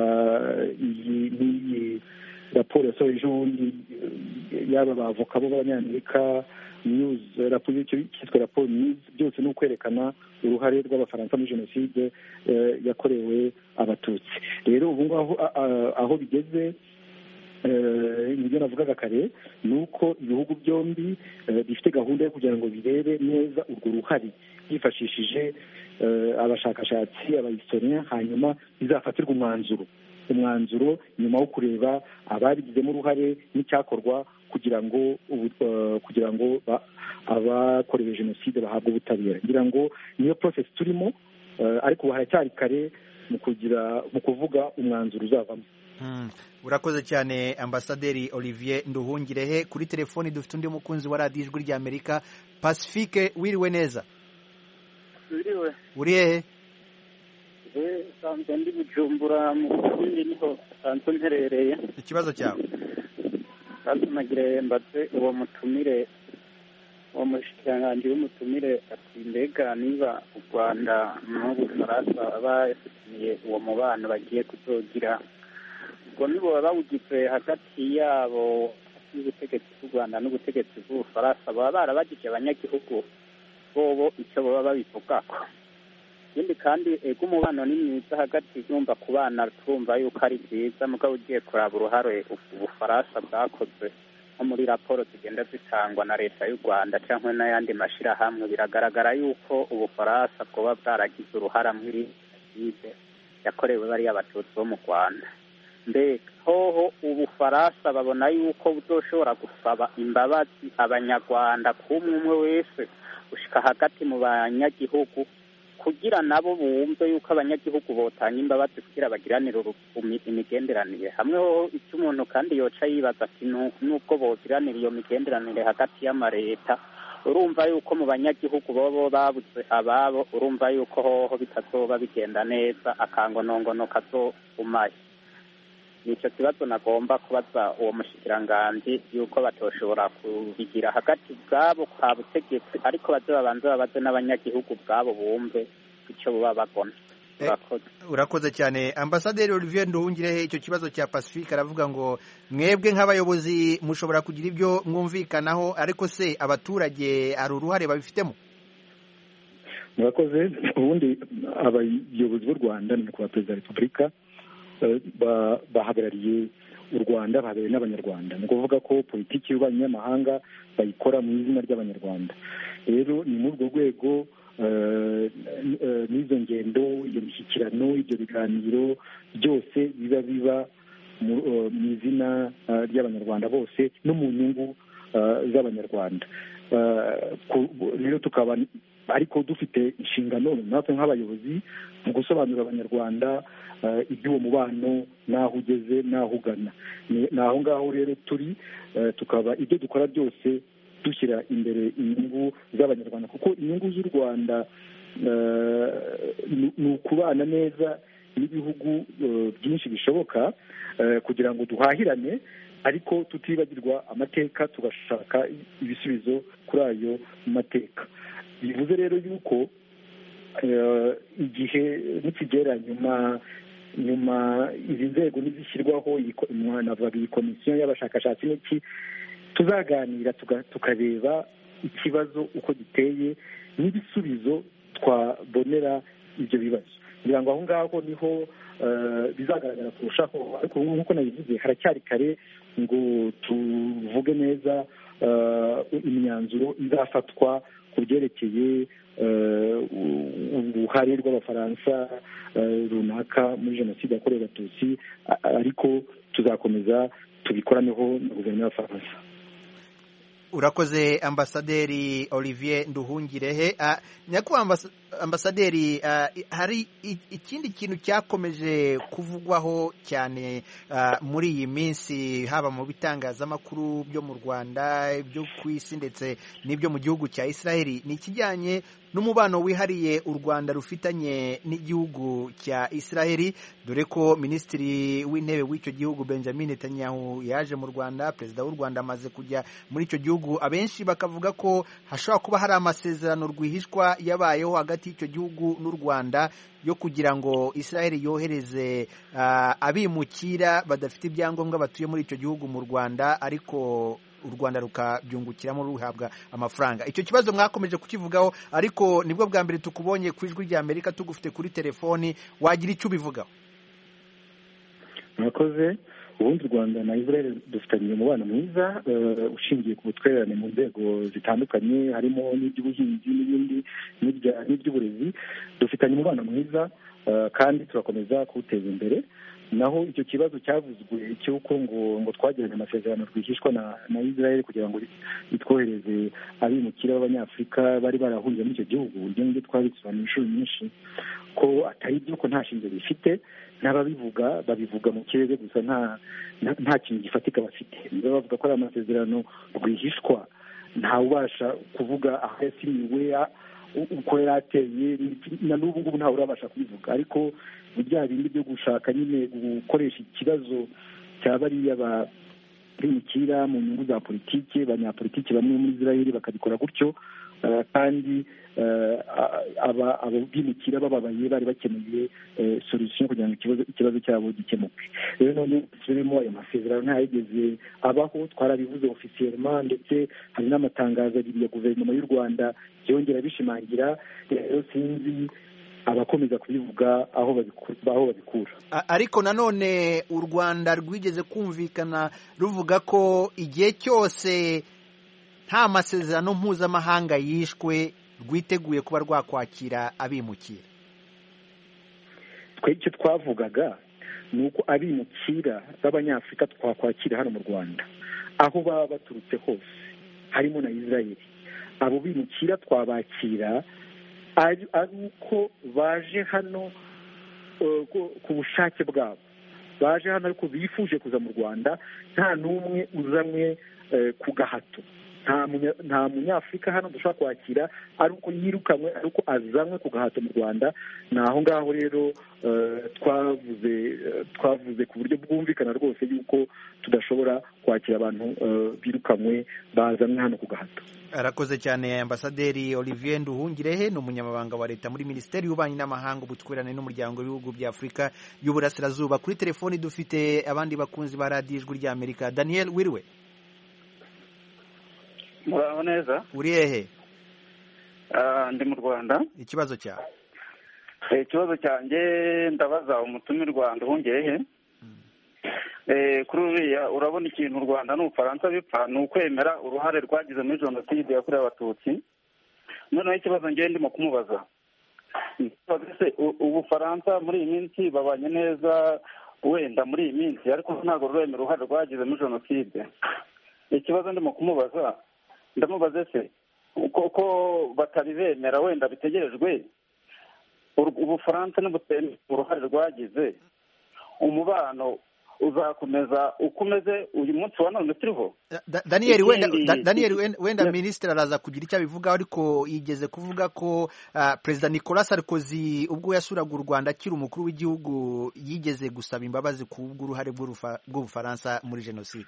iyi raporo yasohoye ejobundi y'aba bavoka b'Abanyamerika, news raporo cyitwa raporo news. Byose ni ukwerekana uruhare rw'Abafaransa muri jenoside yakorewe Abatutsi. Rero ubu ngaho aho bigeze, nibyo navugaga kare, ni uko ibihugu byombi bifite gahunda yo kugira ngo birebe neza urwo ruhare byifashishije abashakashatsi, abahistorien, hanyuma bizafatirwa umwanzuro nyuma wo kureba ababigizemo uruhare n'icyakorwa kugira ngo abakorewe jenoside bahabwe ubutabera. Ngira ngo niyo process turimo, ariko haracyari kare mu kuvuga umwanzuro uzavamo. Urakoze cyane Ambasaderi Olivier Nduhungirehe. Kuri telefoni dufite undi mukunzi wa radiyo Ijwi ry'Amerika, Pacifique. Wiriwe neza? Wiriwe. Uri hehe? Sanzwe ndi Bujumbura mu Burundi, niho sanzwe mperereye. Ikibazo cyawe? Nagire mbaze uwo mutumire, uwo mushikiranganji w'umutumire, ati mbega niba u Rwanda n'Ubufaransa bafitaniye uwo mubano bagiye kuzogira, ubwo nibo bawugize hagati yabo y'ubutegetsi bw'u Rwanda n'ubutegetsi bw'Ubufaransa, baba barabagije abanyagihugu bobo icyo baba babivugako. Ikindi kandi ego umubano ni mwiza hagati yumva ku bana, twumva yuko ari byiza, mugabo ugiye kuraba uruhare Ubufaransa bwakoze nko muri raporo zigenda zitangwa na leta y'u Rwanda cyangwa n'ayandi mashyirahamwe, biragaragara yuko Ubufaransa bwoba bwaragize uruhara muri jenoside yakorewe bariya Abatutsi bo mu Rwanda. Mbega hoho Ubufaransa babona yuko buzoshobora gusaba imbabazi Abanyarwanda kumwe umwe wese ushika hagati mu banyagihugu, kugira nabo bumve yuko abanyagihugu botanga imbabazi kugira bagiranire imigenderanire hamwe. Ho icyo umuntu kandi yoca yibaza ati nubwo bogiranira iyo migenderanire hagati y'amareta, urumva yuko mu banyagihugu bobo babuze ababo, urumva yuko hoho bitazoba bigenda neza, akangonongono kazogumaye. Nicyo kibazo nagomba kubaza uwo mushikiranganji, yuko batoshobora kubigira hagati bwabo kwa butegetsi, ariko baze babanze babaze n'abanyagihugu bwabo bumve icyo baba bagona. Urakoze cyane Ambasaderi Olivier Nduhungirehe. Icyo kibazo cya Pacifique aravuga ngo mwebwe nk'abayobozi mushobora kugira ibyo mwumvikanaho, ariko se abaturage hari uruhare babifitemo? Murakoze. Ubundi abayobozi b'u Rwanda ni nyakubahwa Perezida wa Repubulika bahagarariye u Rwanda, bahagarariye n'Abanyarwanda. Ni ukuvuga ko politiki y'ububanyi n'amahanga bayikora mu izina ry'Abanyarwanda. Rero ni muri urwo rwego n'izo ngendo, iyo mishyikirano, ibyo biganiro byose biba mu izina ry'Abanyarwanda bose no mu nyungu z'Abanyarwanda. Rero tukaba ariko dufite inshingano natwe nk'abayobozi mu gusobanurira Abanyarwanda iby'uwo mubano, n'aho ugeze n'aho ugana. Ni aho ngaho rero turi, tukaba ibyo dukora byose dushyira imbere inyungu z'Abanyarwanda, kuko inyungu z'u Rwanda ni ukubana neza n'ibihugu byinshi bishoboka, kugira ngo duhahirane ariko tutibagirwa amateka, tugashaka ibisubizo kuri ayo mateka. Bivuze rero yuko igihe nikigera nyuma izi nzego nizishyirwaho, navuga iyi komisiyo y'abashakashatsi n'iki, tuzaganira tukareba ikibazo uko giteye n'ibisubizo twabonera ibyo bibazo, kugira ngo aho ngaho niho bizagaragara kurushaho. Ariko nk'uko nabivuze, haracyari kare ngo tuvuge neza imyanzuro izafatwa ku byerekeye uruhare rw'Abafaransa runaka muri jenoside yakorewe Abatutsi, ariko tuzakomeza tubikoraneho na guverinoma y'Abafaransa. Urakoze Ambasaderi Olivier Nduhungirehe. Nyakubahwa Ambasaderi, hari ikindi kintu cyakomeje kuvugwaho cyane muri iyi minsi, haba mu bitangazamakuru byo mu Rwanda, byo ku isi ndetse n'ibyo mu gihugu cya Israeli, ni ikijyanye n'umubano wihariye u Rwanda rufitanye n'igihugu cya Israeli, dore ko Minisitiri w'Intebe w'icyo gihugu Benjamin Netanyahu yaje mu Rwanda, Perezida w'u Rwanda amaze kujya muri icyo gihugu. Abenshi bakavuga ko hashobora kuba hari amasezerano rwihishwa yabayeho hagati y'icyo gihugu n'u Rwanda yo kugira ngo Israeli yohereze abimukira badafite ibyangombwa batuye muri icyo gihugu mu Rwanda, ariko u Rwanda rukabyungukiramo ruhabwa amafaranga. Icyo kibazo mwakomeje kukivugaho, ariko nibwo bwa mbere tukubonye ku Ijwi ry'Amerika tugufite kuri telefoni, wagira icyo ubivugaho? Murakoze. Ubundi u Rwanda na Israel dufitanye umubano mwiza ushingiye ku butwererane mu nzego zitandukanye, harimo n'iby'ubuhinzi n'ibindi n'iby'uburezi. Dufitanye umubano mwiza kandi turakomeza kuwuteza imbere. naho icyo kibazo cyavuzwe cy'uko ngo twagiranye amasezerano rwihishwa na Israel kugira ngo itwohereze abimukira b'abanyafurika bari barahungiye muri icyo gihugu, ibyo ngibyo twabisobanuye inshuro nyinshi ko atari byo, ko nta shingiro bifite, n'ababivuga babivuga mu kirere gusa nta kintu gifatika bafite. niba bavuga ko ari amasezerano rwihishwa, ntawe ubasha kuvuga aho yasinyiwe, uko yari ateye, na n'ubu ngubu ntawe urabasha kubivuga. ariko ni bya bindi byo gushaka nyine gukoresha ikibazo cya bariya bimukira mu nyungu za politiki, banyapolitiki bamwe muri Israel bakabikora gutyo, kandi abo bimukira bababaye bari bakeneye solution kugira ngo ikibazo cyabo gikemuke. rero none dusubiremo ayo masezerano ntayigeze abaho, twarabivuze officiellement, ndetse hari n'amatangazo abiri ya guverinoma y'u Rwanda yongera bishimangira. rero sinzi abakomeza kubivuga aho babikura. Ariko nanone u Rwanda rwigeze kumvikana ruvuga ko igihe cyose nta masezerano mpuzamahanga yishwe rwiteguye kuba rwakwakira abimukira. twe icyo twavugaga ni uko abimukira b'abanyafurika twakwakira hano mu Rwanda aho baba baturutse hose, harimo na Israel. abo bimukira twabakira ari uko baje hano ku bushake bwabo, baje hano ariko bifuje kuza mu Rwanda, nta n'umwe uzanywe ku gahato. nta munyafurika hano dushobora kwakira ari uko yirukanwe, ari uko azanywe ku gahato mu Rwanda. ni aho ngaho rero twavuze ku buryo bwumvikana rwose yuko tudashobora kwakira abantu birukanwe bazanywe hano ku gahato. Arakoze cyane Ambasaderi Olivier Nduhungirehe, ni umunyamabanga wa leta muri Minisiteri y'Ububanyi n'Amahanga, ubutwererane n'umuryango w'ibihugu bya Afurika y'Uburasirazuba. Kuri telefoni dufite abandi bakunzi ba radiyo Ijwi ry'Amerika. Daniel, wiriwe? muraho neza. uri hehe? Ndi mu Rwanda. Ikibazo cyawe? Ikibazo cyanjye ndabaza umutumirwa Nduhungirehe. Kuri uriya urabona ikintu u Rwanda n'Ubufaransa bipfa ni ukwemera uruhare rwagize muri jenoside yakorewe Abatutsi. noneho ikibazo ngiye ndimo kumubaza, Ubufaransa muri iyi minsi babanye neza wenda muri iyi minsi, ariko ntabwo ruremera uruhare rwagize muri jenoside. Ikibazo ndimo kumubaza, ndamubaze se ko batari bemera wenda bitegerejwe Ubufaransa n'ubutemera uruhare rwagize, umubano uzakomeza ukomeze uyu munsi wa none turiho? Daniel, wenda minisitiri araza kugira icyo abivugaho, ariko yigeze kuvuga ko Perezida Nicolas Sarkozy ubwo yasuraga u Rwanda akiri umukuru w'igihugu yigeze gusaba imbabazi ku bw'uruhare bw'Ubufaransa muri jenoside.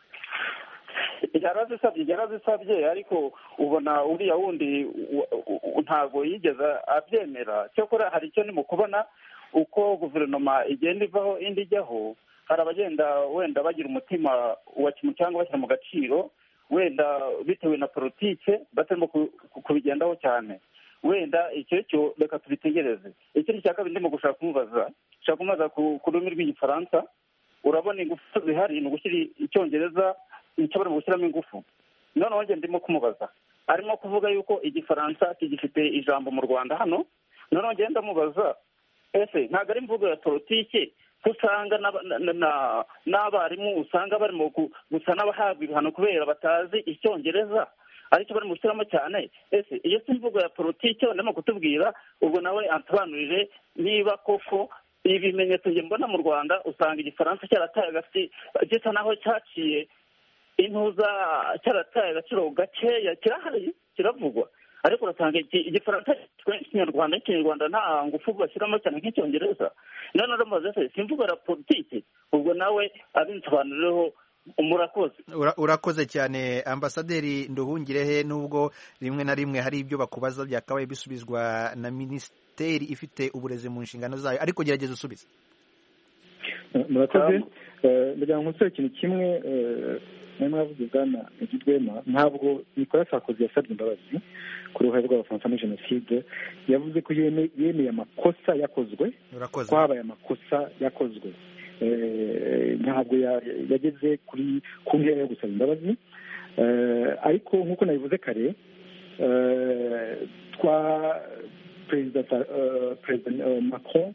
yarazisabye ariko ubona uriya wundi ntabwo yigeze abyemera. cyokora hari icyo ndimo kubona, uko guverinoma igenda ivaho indi ijyaho, hari abagenda wenda bagira umutima wa kimwe cyangwa bashyira mu gaciro, wenda bitewe na politike batarimo kubigendaho cyane. wenda icyo reka tubitegereze. ikindi cya kabiri ndimo gushaka kumubaza ku rurimi rw'igifaransa. urabona ingufu zihari ni ugushyira icyongereza nshobora gushyiramo ingufu. noneho njye ndimo kumubaza, arimo kuvuga yuko igifaransa kigifite ijambo mu Rwanda hano. noneho ngenda mubaza, ese ntabwo ari imvugo ya politike ko usanga n'abarimu usanga barimo gusa n'abahabwa ibihano kubera batazi icyongereza, aricyo barimo gushyiramo cyane? ese iyo si imvugo ya politike ndimo kutubwira? ubwo nawe ansobanurire niba koko ibimenyetso njye mbona mu Rwanda usanga igifaransa cyarataye agati, gisa naho cyaciye intuza, cyarataye agaciro gakeya. kirahari kiravugwa, ariko urasanga igifaransa ikinyarwanda nta ngufu bashyiramo cyane nk'icyongereza. noneho ndamubaza se si imvugo ya politiki? ubwo nawe abinsobanurireho. murakoze. Urakoze cyane Ambasaderi Nduhungirehe, nubwo rimwe na rimwe hari ibyo bakubaza byakabaye bisubizwa na minisiteri ifite uburezi mu nshingano zayo, ariko gerageza usubize. murakoze. ndagira ngo nsore ikintu kimwe mwavuze bwana Rwema, ntabwo Nicolas Sarkozy yasabye imbabazi ku ruhare rw'Abafaransa muri jenoside. yavuze ko yemeye amakosa yakozwe, ko habaye amakosa yakozwe. ntabwo yageze ku ntera yo gusaba imbabazi. ariko nk'uko nabivuze kare, perezida Macron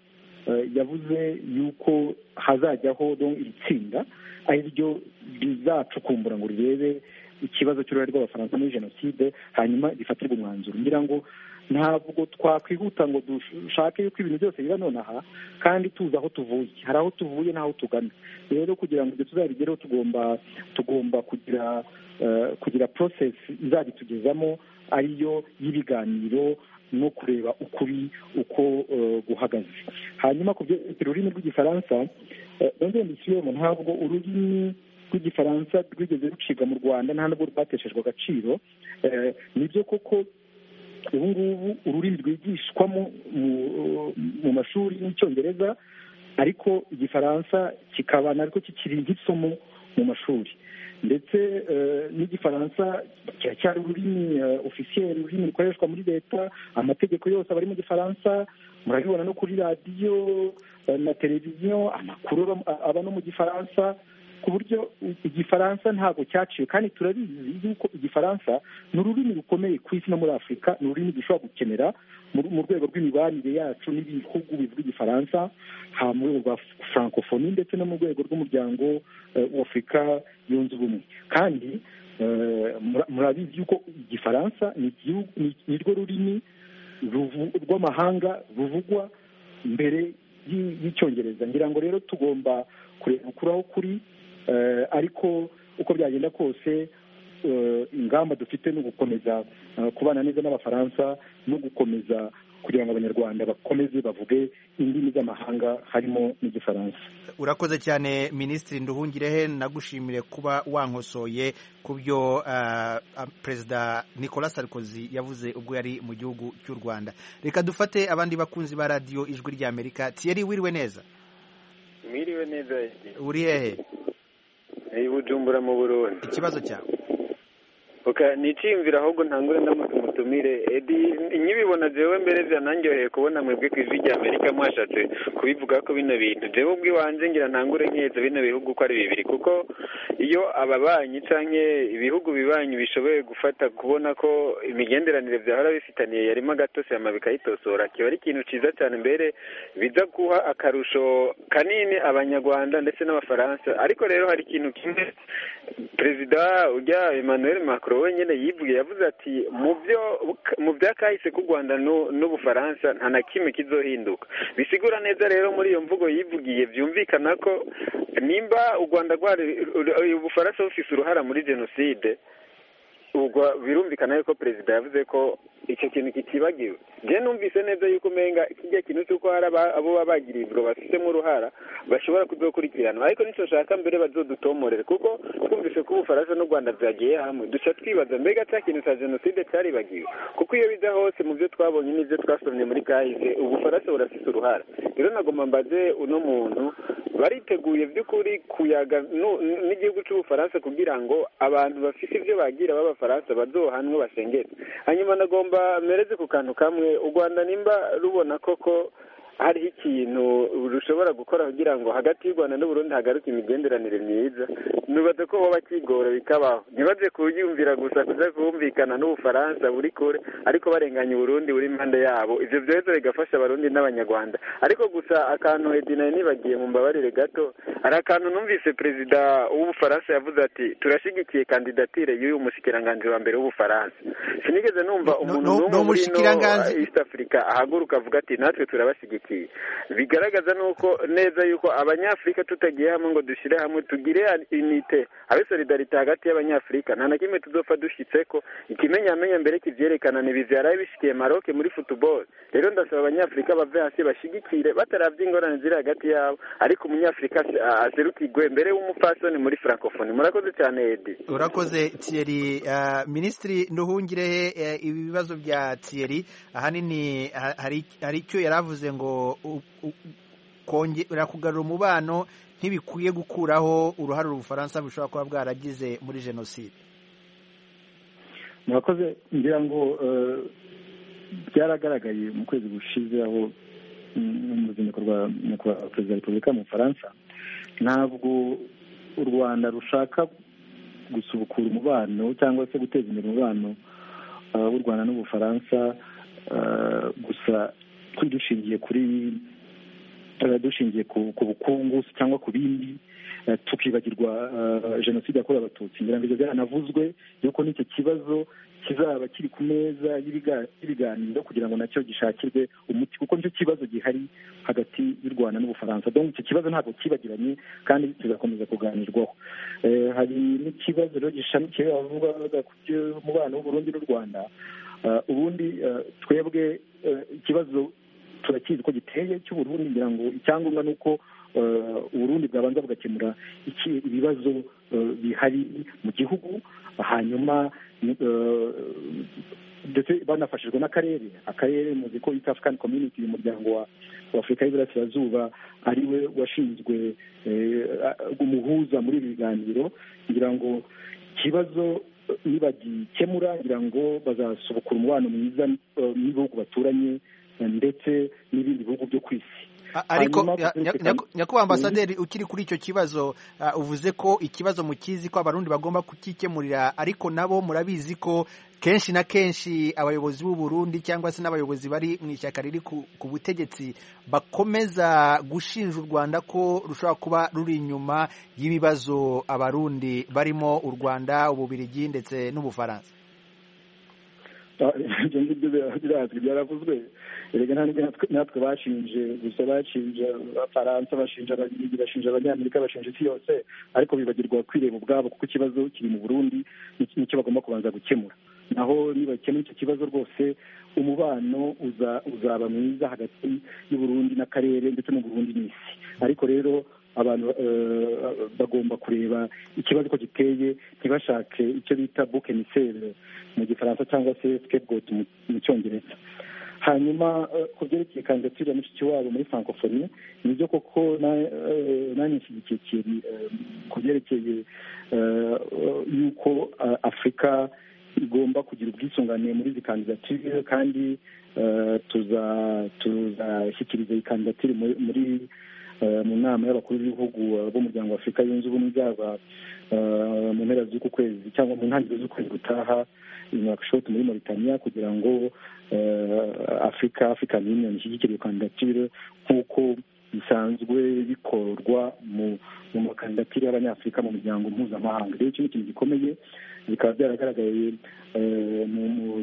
yavuze yuko hazajyaho iri tsinda ari ryo rizacukumbura ngo rirebe ikibazo cy'uruhare rw'abafaransa muri jenoside hanyuma rifatirwe umwanzuro. ngira ngo ntabwo twakwihuta ngo dushake yuko ibintu byose biba nonaha kandi tuzi aho tuvuye, hari aho tuvuye n'aho tugana. rero kugira ngo ibyo tuzabigereho tugomba kugira process izabitugezamo ariyo y'ibiganiro no kureba ukuri uko guhagaze. hanyuma ku byerekeye ururimi rw'igifaransa nongeye mbisubiremo, ntabwo ururimi rw'igifaransa rwigeze rucibwa mu Rwanda, nta nubwo rwateshejwe agaciro. nibyo koko ubu ngubu ururimi rwigishwamo mu mashuri n'icyongereza, ariko igifaransa kikaba narwo kikiri nk'isomo mu mashuri, ndetse n'igifaransa kiracyari ururimi ofisiyeri, ururimi rukoreshwa muri leta. amategeko yose aba ari mu gifaransa, murabibona no kuri radiyo na televiziyo, amakuru aba no mu gifaransa, ku buryo igifaransa ntabwo cyaciwe. kandi turabizi yuko igifaransa ni ururimi rukomeye ku isi no muri Afurika, ni ururimi dushobora gukenera mu rwego rw'imibanire yacu n'ibihugu bivuga igifaransa, haba mu rwego rwa francophonie ndetse no mu rwego rw'umuryango w'Afurika yunze ubumwe. kandi murabizi yuko igifaransa ni rwo rurimi rw'amahanga ruvugwa mbere y'icyongereza. ngira ngo rero tugomba kureba ukuri aho kuri, ariko uko byagenda kose ingamba dufite ni ugukomeza kubana neza n'abafaransa no gukomeza kugira ngo abanyarwanda bakomeze bavuge indimi z'amahanga harimo n'igifaransa. urakoze cyane Minisitiri Nduhungirehe, nagushimire kuba wankosoye ku byo Perezida Nicolas Sarkozy yavuze ubwo yari mu gihugu cy'u Rwanda. reka dufate abandi bakunzi ba radiyo Ijwi ry'Amerika. Thierry, wiriwe neza? Mwiriwe neza. uri hehe? Bujumbura mu Burundi. ikibazo cyawe? niciyumvira ahubwo ntangure ndamutse umutumire Edi, nkibibona jewe mbere byananyoheye kubona mwebwe ku Ijwi ry'Amerika mwashatse kubivuga ko bino bintu. jewe ubwiwanje ngira ntangure nkeze bino bihugu ko ari bibiri, kuko iyo ababanyi canke ibihugu bibanyi bishoboye gufata kubona ko imigenderanire vyahora bifitaniye yarimo agatose ama bikayitosora, kiba ari ikintu ciza cyane, mbere biza guha akarusho kanini abanyarwanda ndetse n'abafaransa. ariko rero hari ikintu kimwe Perezida ujya Emmanuel Macron wenyine yivuye, yavuze ati mu byakahise k'u Rwanda n'Ubufaransa nta na kimwe kizohinduka. bisigura neza rero muri iyo mvugo yivugiye byumvikana ko nimba u Rwanda Ubufaransa bufise uruhara muri jenoside, ubwo birumvikana yuko Perezida yavuze ko icyo kintu kitibagiwe. je numvise neza yuko umenga kijya kintu cy'uko hari abo babagirizwa bafitemo uruhara bashobora kuzokurikirana, ariko nicyo nshaka mbere bazodutomorere, kuko twumvise ko Ubufaransa n'u Rwanda byagiye hamwe, duca twibaza mbega cya kintu cya jenoside cyaribagiwe, kuko iyo biza hose mu byo twabonye n'ibyo twasomye muri kahise Ubufaransa burafite uruhara. rero nagomba mbaze uno muntu, bariteguye by'ukuri kuyaga n'igihugu cy'Ubufaransa kugira ngo abantu bafite ibyo bagira b'Abafaransa bazohanwe basengere? hanyuma nagomba mereze ku kantu kamwe, u Rwanda nimba rubona koko hariho ikintu rushobora gukora kugira ngo hagati y'u Rwanda n'Uburundi hagaruke imigenderanire myiza, nubaze ko hoba kigora bikabaho, ntibaze kuyumvira gusa kuza kumvikana n'Ubufaransa buri kure ariko barenganya Uburundi buri impande yabo. ivyo byose bigafasha Abarundi n'Abanyarwanda. ariko gusa akantu Edina nibagiye mu mbabarire gato, hari akantu numvise Perezida w'Ubufaransa yavuze ati turashigikiye kandidatire y'uyu mushikiranganje wa mbere w'Ubufaransa. sinigeze numva umuntu n'umwe muri East Africa ahaguruka avuga ati natwe turabashigikiye. bigaragaza nuko neza yuko Abanyafurika tutagiye hamwe ngo dushyire hamwe tugire unite, habe solidarite hagati y'Abanyafurika, nta na kimwe tuzopfa dushyitseko. ikimenyamenya mbere kivyerekana ni bivyaraye bishikiye Maroc muri football. rero ndasaba Abanyafurika bave hasi bashigikire bataravye ingorane ziri hagati yabo, ariko Umunyafurika aserukirwe mbere w'umupfasoni muri francophonie. murakoze cyane Edi. urakoze Thierry. Minisitiri Nduhungirehe, ibi bibazo bya Thierry ahanini hari icyo yaravuze ngo kongera kugarura umubano ntibikwiye gukuraho uruhare Ubufaransa bushobora kuba bwaragize muri jenoside. murakoze. ngira ngo byaragaragaye mu kwezi gushize aho mu ruzinduko rwa nyakubahwa Perezida wa Repubulika mu Bufaransa, ntabwo u Rwanda rushaka gusubukura umubano cyangwa se guteza imbere umubano w'u Rwanda n'Ubufaransa gusa dushingiye kuri dushingiye ku bukungu cyangwa ku bindi, tukibagirwa jenoside yakorewe abatutsi. ngira ngo ibyo byaranavuzwe yuko n'icyo kibazo kizaba kiri ku meza y'ibiganiro kugira ngo nacyo gishakirwe umuti, kuko nicyo kibazo gihari hagati y'u Rwanda n'Ubufaransa. donc icyo kibazo ntabwo kibagiranye kandi tuzakomeza kuganirwaho. hari n'ikibazo rero gishamikiye bavuga ku by'umubano w'Uburundi n'u Rwanda. ubundi twebwe ikibazo turakizi ko giteye cy'Uburundi, ngira ngo icyangombwa ni uko Uburundi bwabanza bugakemura ibibazo bihari mu gihugu, hanyuma ndetse banafashijwe n'akarere muzi ko East African Community, umuryango wa Afurika y'Iburasirazuba, ari we washinzwe umuhuza muri ibi biganiro. ngira ngo ikibazo nibagikemura, ngira ngo bazasubukura umubano mwiza n'ibihugu baturanye ndetse n'ibindi bihugu byo ku isi. ariko nyakubahwa ambasaderi, ukiri kuri icyo kibazo, uvuze ko ikibazo mukizi ko abarundi bagomba kukikemurira, ariko nabo murabizi ko kenshi na kenshi abayobozi b'u Burundi cyangwa se n'abayobozi bari mu ishyaka riri ku butegetsi bakomeza gushinja u Rwanda ko rushobora kuba ruri inyuma y'ibibazo abarundi barimo, u Rwanda, Ububiligi ndetse n'Ubufaransa. ibyo ngibyo birazwi, byaravuzwe. erega natwe bashinje gusa, bashinja Abafaransa, bashinja Ababiligi, bashinja Abanyamerika, bashinja isi yose, ariko bibagirwa kwireba ubwabo, kuko ikibazo kiri mu Burundi, nicyo bagomba kubanza gukemura. naho nibakemura icyo kibazo rwose umubano uzaba mwiza hagati y'Uburundi n'akarere ndetse n'Uburundi n'isi. ariko rero abantu bagomba kureba ikibazo ko giteye, ntibashake icyo bita bouc émissaire mu Gifaransa cyangwa se scapegoat mu Cyongereza. hanyuma ku byerekeye kandidatire ya Mushikiwabo muri Francophonie, nibyo koko nanjye nshyigikiye ku byerekeye yuko Afurika igomba kugira ubwisungane muri izi kandidatire, kandi tuzashyikiriza iyi kandidatire mu nama y'abakuru b'ibihugu b'umuryango wa Afurika yunze ubumwe, byaba mu mpera z'uku kwezi cyangwa mu ntangiriro z'ukwezi gutaha Nouakchott muri Mauritania, kugira ngo African Union ishyigikire iyo kandidatire nk'uko bisanzwe bikorwa mu makandidatire y'Abanyafurika mu miryango mpuzamahanga. rero iki ni ikintu gikomeye, bikaba byaragaragaye mu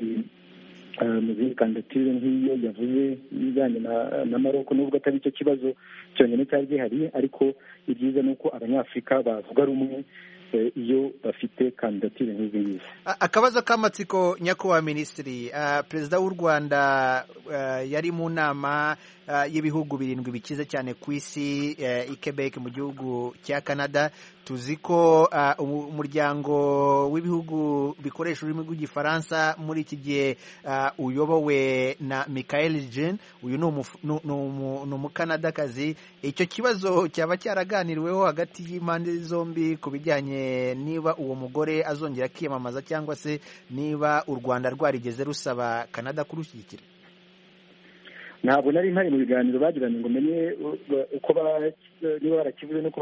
zindi kandidatire nk'iyo yavuze ibijyanye na Maroc, nubwo atari icyo kibazo cyonyine cyari gihari, ariko ibyiza ni uko Abanyafurika bavuga rumwe iyo bafite kandidatire nk'izi ngizi. Akabazo k'amatsiko, nyakubahwa minisitiri, perezida w'u Rwanda yari mu nama y'ibihugu 7 bikize cyane ku isi i Quebec mu gihugu cya Canada. tuzi ko umuryango w'ibihugu bikoresha ururimi rw'igifaransa muri iki gihe uyobowe na Michael Jean. uyu ni umukanadakazi. icyo kibazo cyaba cyaraganiriweho hagati y'impande zombi ku bijyanye niba uwo mugore azongera kwiyamamaza cyangwa se niba u Rwanda rwarigeze rusaba Canada kurushyigikira? ntabwo nari mpari mu biganiro bagiranye ngo menye uko niba barakivuze n'uko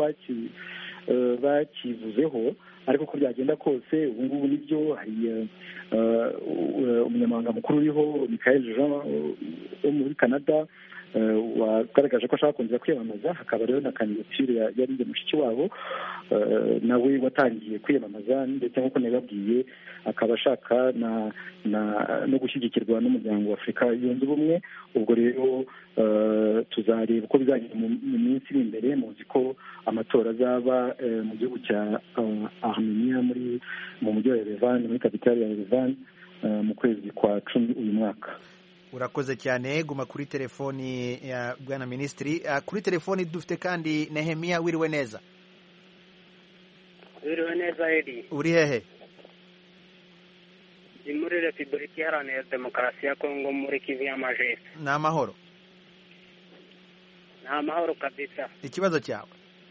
bakivuzeho, ariko uko byagenda kose ubu ngubu nibyo hari umunyamabanga mukuru uriho Michael Jean wo muri Canada wagaragaje ko ashaka kongera kwiyamamaza. hakaba rero na kandidatire yari Mushikiwabo nawe watangiye kwiyamamaza, ndetse nk'uko nabibabwiye akaba ashaka no gushyigikirwa n'umuryango wa Afurika yunze ubumwe. ubwo rero tuzareba uko bizagenda mu minsi iri imbere. muzi ko amatora azaba mu gihugu cya Armenia mu mujyi wa Yerevan, muri kapitali ya Yerevan mu kwezi kwa 10 uyu mwaka. Urakoze cyane. Guma kuri telefoni ya bwana minisitiri. Kuri telefoni dufite kandi Nehemia. Wiriwe neza? Wiriwe neza Edi. Uri hehe? Ndi muri Repubulika Iharanira Demokarasi ya Kongo, muri Kivu y'Amajepfo. Ni amahoro? Ni amahoro kabisa. Ikibazo cyawe?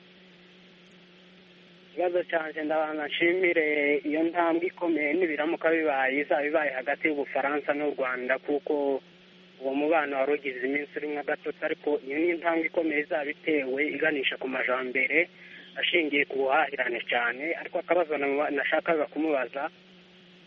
Ikibazo cyanjye ndabanza nshimire iyo ntambwe ikomeye n'ibiramuka bibaye hagati y'Ubufaransa n'u Rwanda, kuko uwo mubano wari ugize iminsi uri nk'agatotsi, ariko iyo ni intambwe ikomeye izaba itewe iganisha ku majambere ashingiye ku buhahirane cyane. ariko akabazo nashakaga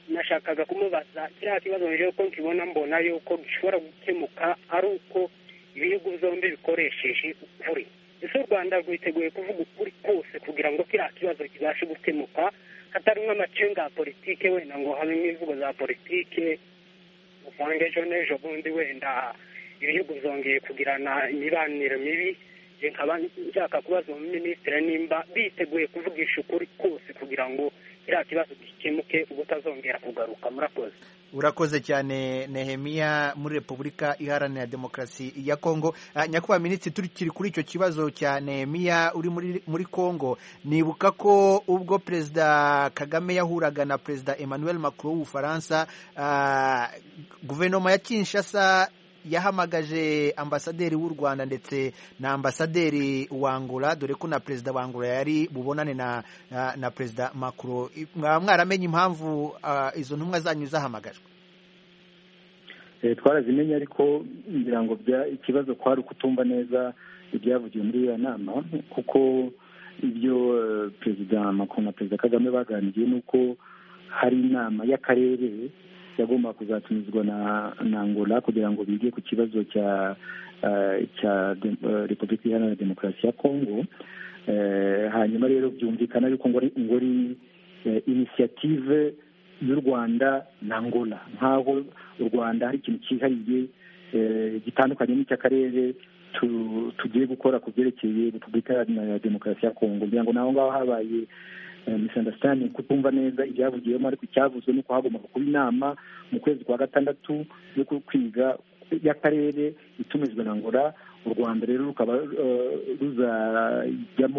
kumubaza kiriya kibazo nje ko nkibona mbona yuko gishobora gukemuka ari uko ibihugu byombi bikoresheje ukuri. ese u Rwanda rwiteguye kuvuga ukuri kose kugira ngo kiriya kibazo kibashe gukemuka hatarimo amacenga ya politike wenda ngo habe n'imvugo za politike usange ejo n'ejo bundi wenda ibihugu byongeye kugirana imibanire mibi. nkaba nshaka kubaza minisitiri nimba biteguye kuvugisha ukuri kose kugira ngo kiriya kibazo gikemuke ubutazongera kugaruka. Murakoze. urakoze cyane Nehemiya muri Repubulika Iharanira Demokarasi ya Kongo. Nyakubahwa minisitiri, tukiri kuri icyo kibazo cya Nehemiya uri muri Kongo, nibuka ko ubwo Perezida Kagame yahuraga na Perezida Emmanuel Macron w'Ubufaransa, guverinoma ya Kinshasa yahamagaje ambasaderi w'u Rwanda ndetse na ambasaderi wa Angola, dore ko na perezida wa Angola yari bubonane na Perezida Macron. Mwaramenye impamvu izo ntumwa zanyu zahamagajwe? Twarazimenye, ariko ngira ngo ikibazo kwari kutumva neza ibyavugiwe muri iyo nama, kuko ibyo Perezida Macron na Perezida Kagame baganiriye nuko hari inama y'akarere yagomba kuzatumizwa na Angola kugira ngo bige ku kibazo cya Repubulika Iharanira Demokarasi ya Kongo. Hanyuma rero byumvikana yuko ngo ari initiative y'u Rwanda na Angola, nk'aho u Rwanda hari ikintu cyihariye gitandukanye n'icy'akarere tugiye gukora ku byerekeye Repubulika Iharanira Demokarasi ya Kongo. kugira ngo naho ngaho habaye misunderstanding, kutumva neza ibyavugiyemo, ariko icyavuzwe nuko hagombaga kuba inama mu kwezi kwa gatandatu yo kwiga y'akarere itumizwa na Angola. U Rwanda rero rukaba ruzajyamo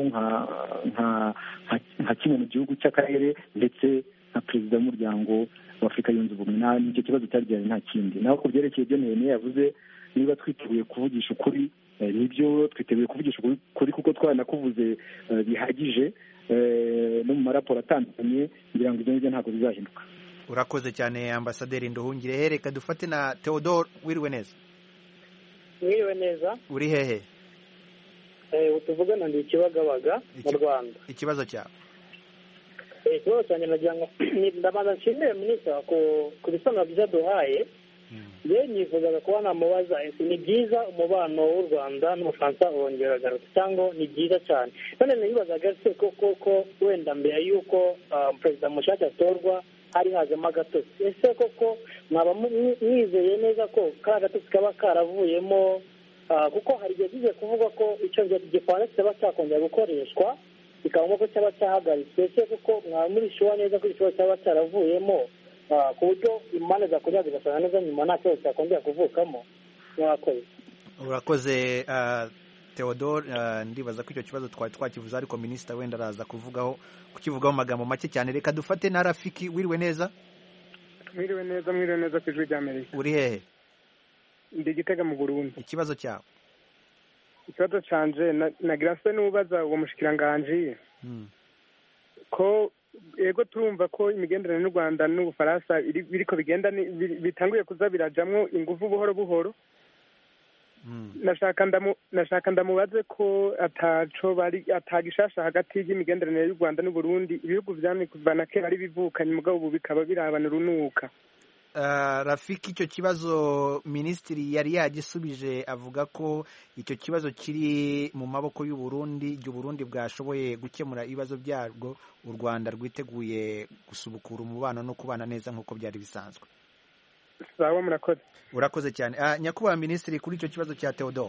nka kimwe mu gihugu cy'akarere, ndetse na perezida w'umuryango wa Afurika yunze ubumwe. Nicyo kibazo cyari gihari, nta kindi. naho ku byerekeye ibyo Nehemiya yavuze, niba twiteguye kuvugisha ukuri, nibyo twiteguye kuvugisha ukuri, kuko twaranakuvuze bihagije no mu maraporo atandukanye, kugira ngo ibyo ngibyo ntabwo bizahinduka. Urakoze cyane Ambasaderi Nduhungire. Reka dufate na Theodore. Wiriwe neza? Wiriwe neza. Uri hehe? Tuvugana ndi Kibagabaga mu Rwanda. Ikibazo cyawe? Ikibazo cyanjye nagira ngo ndabanza nshimire minisitiri ku bisobanuro byiza duhaye. Yewe nifuzaga kuba namubaza, ni byiza umubano w'u Rwanda n'Ubufaransa wongera agarutse, cyangwa ni byiza cyane? none nibazaga se koko wenda mbere y'uko perezida mushaka atorwa hari hazemo agatotsi, ese koko mwaba mwizeye neza ko kariya gatotsi kaba karavuyemo? Kuko hari igihe kigiye kuvuga ko icyo gifaransa cyaba cyakongera gukoreshwa, bikabamo ko cyaba cyahagaritswe. ese koko mwaba murishuwa neza ko ikibazo cyaba cyaravuyemo, ku buryo impande zakongera zigasana neza nyuma nta kibazo cyakongera kuvukamo? Mwakoze. Urakoze Theodore. Ndibaza ko icyo kibazo twari twakivuze, ariko minisitiri wenda araza kukivugaho mu magambo make cyane. Reka dufate na Rafiki. Wiriwe neza? Mwiriwe neza ku Ijwi ry'Amerika. Uri hehe? Ndi Gitega mu Burundi. Ikibazo cyawe? Ikibazo canje nagira se n'ubaza uwo mushikiranganji ko ego turumva ko imigenderanire n'u Rwanda n'Ubufaransa biriko bigenda bitanguye kuza birajamwo ingufu buhoro buhoro. nashaka ndamubaze ko atagishasha hagati y'imigenderanire y'u Rwanda n'u Burundi. ibihugu vyamye kuva na kera ari bivukanye, mugabo ubu bikaba birabana urunuka. Rafiki, icyo kibazo minisitiri yari yagisubije, avuga ko icyo kibazo kiri mu maboko y'u Burundi, igihe Burundi bwashoboye gukemura ibibazo byarwo, u Rwanda rwiteguye gusubukura umubano no kubana neza nk'uko byari bisanzwe. Sawa, murakoze. Urakoze cyane. Nyakubahwa minisitiri, kuri icyo kibazo cya Theodore.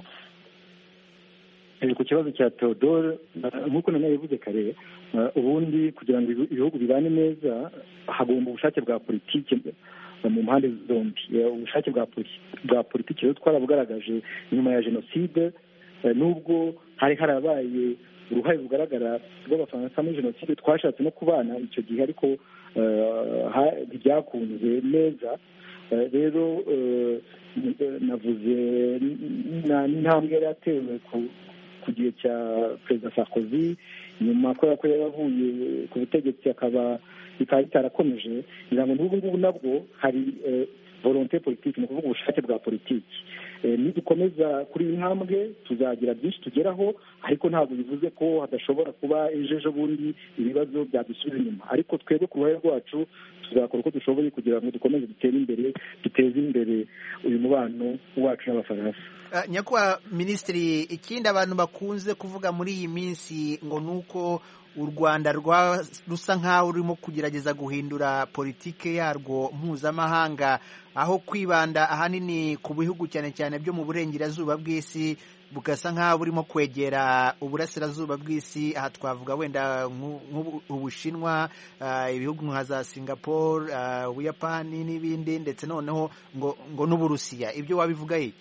Ku kibazo cya Theodore, nk'uko nari nabivuze kare, ubundi kugira ngo ibihugu bibane neza hagomba ubushake bwa politiki mu mpande zombi. Ubushake bwa politiki rero twarabugaragaje nyuma ya jenoside, nubwo hari harabaye uruhare rugaragara rw'Abafaransa muri jenoside. Twashatse no kubana icyo gihe, ariko ntibyakunze neza. Rero navuze n'intambwe yari yatewe ku gihe cya Perezida Sarkozy, nyuma ko yari avuye ku butegetsi akaba bikaba bitarakomeje kugira ngo n'ubu ngubu nabwo hari volonté politique, ni ukuvuga ubushake bwa politiki. Nidukomeza kuri iyi ntambwe tuzagira byinshi tugeraho, ariko ntabwo bivuze ko hadashobora kuba ejo bundi ibibazo byadusubira inyuma. Ariko twebwe ku ruhare rwacu tuzakora uko dushoboye kugira ngo dukomeze dutere imbere, duteze imbere uyu mubano wacu n'Abafaransa. Nyakubahwa Minisitiri, ikindi abantu bakunze kuvuga muri iyi minsi ngo ni uko u Rwanda rusa nk'aho rurimo kugerageza guhindura politike yarwo mpuzamahanga, aho kwibanda ahanini ku bihugu cyane cyane byo mu burengerazuba bw'isi, bugasa nk'aho burimo kwegera uburasirazuba bw'isi. Aha twavuga wenda nk'Ubushinwa, ibihugu nka za Singapore, Ubuyapani n'ibindi, ndetse noneho ngo n'Uburusiya. Ibyo wabivuga iki?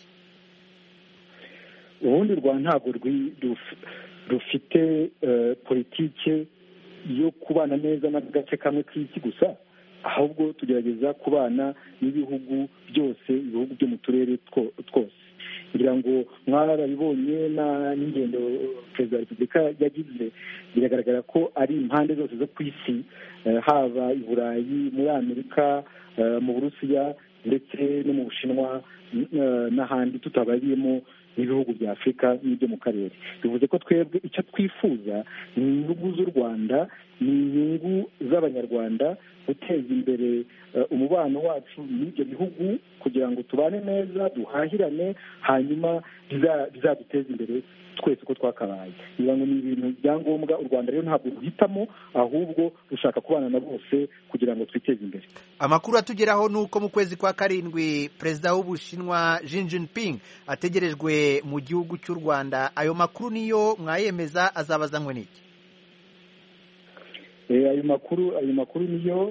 Ubundi u Rwanda ntabwo rufite politike yo kubana neza n'agace kamwe k'isi gusa, ahubwo tugerageza kubana n'ibihugu byose, ibihugu byo mu turere twose. kugira ngo mwarabibonye n'ingendo perezida wa repubulika yagize, biragaragara ko ari impande zose zo ku isi, haba i Burayi, muri Amerika, mu Burusiya ndetse no mu Bushinwa n'ahandi tutabariyemo n'ibihugu bya Afurika n'ibyo mu karere. Bivuze ko twebwe icyo twifuza ni inyungu z'u Rwanda, ni inyungu z'Abanyarwanda, guteza imbere umubano wacu n'ibyo bihugu kugira ngo tubane neza, duhahirane, hanyuma bizaduteza imbere twese uko twakabaye. Niba ngo ni ibintu bya ngombwa, u Rwanda rero ntabwo ruhitamo, ahubwo rushaka kubana na bose kugira ngo twiteze imbere. Amakuru atugeraho ni uko mu kwezi kwa karindwi perezida w'Ubushinwa Xi Jinping ategerejwe mu gihugu cy'u Rwanda. Ayo makuru niyo mwayemeza, azabazanywe n'iki? Ayo makuru niyo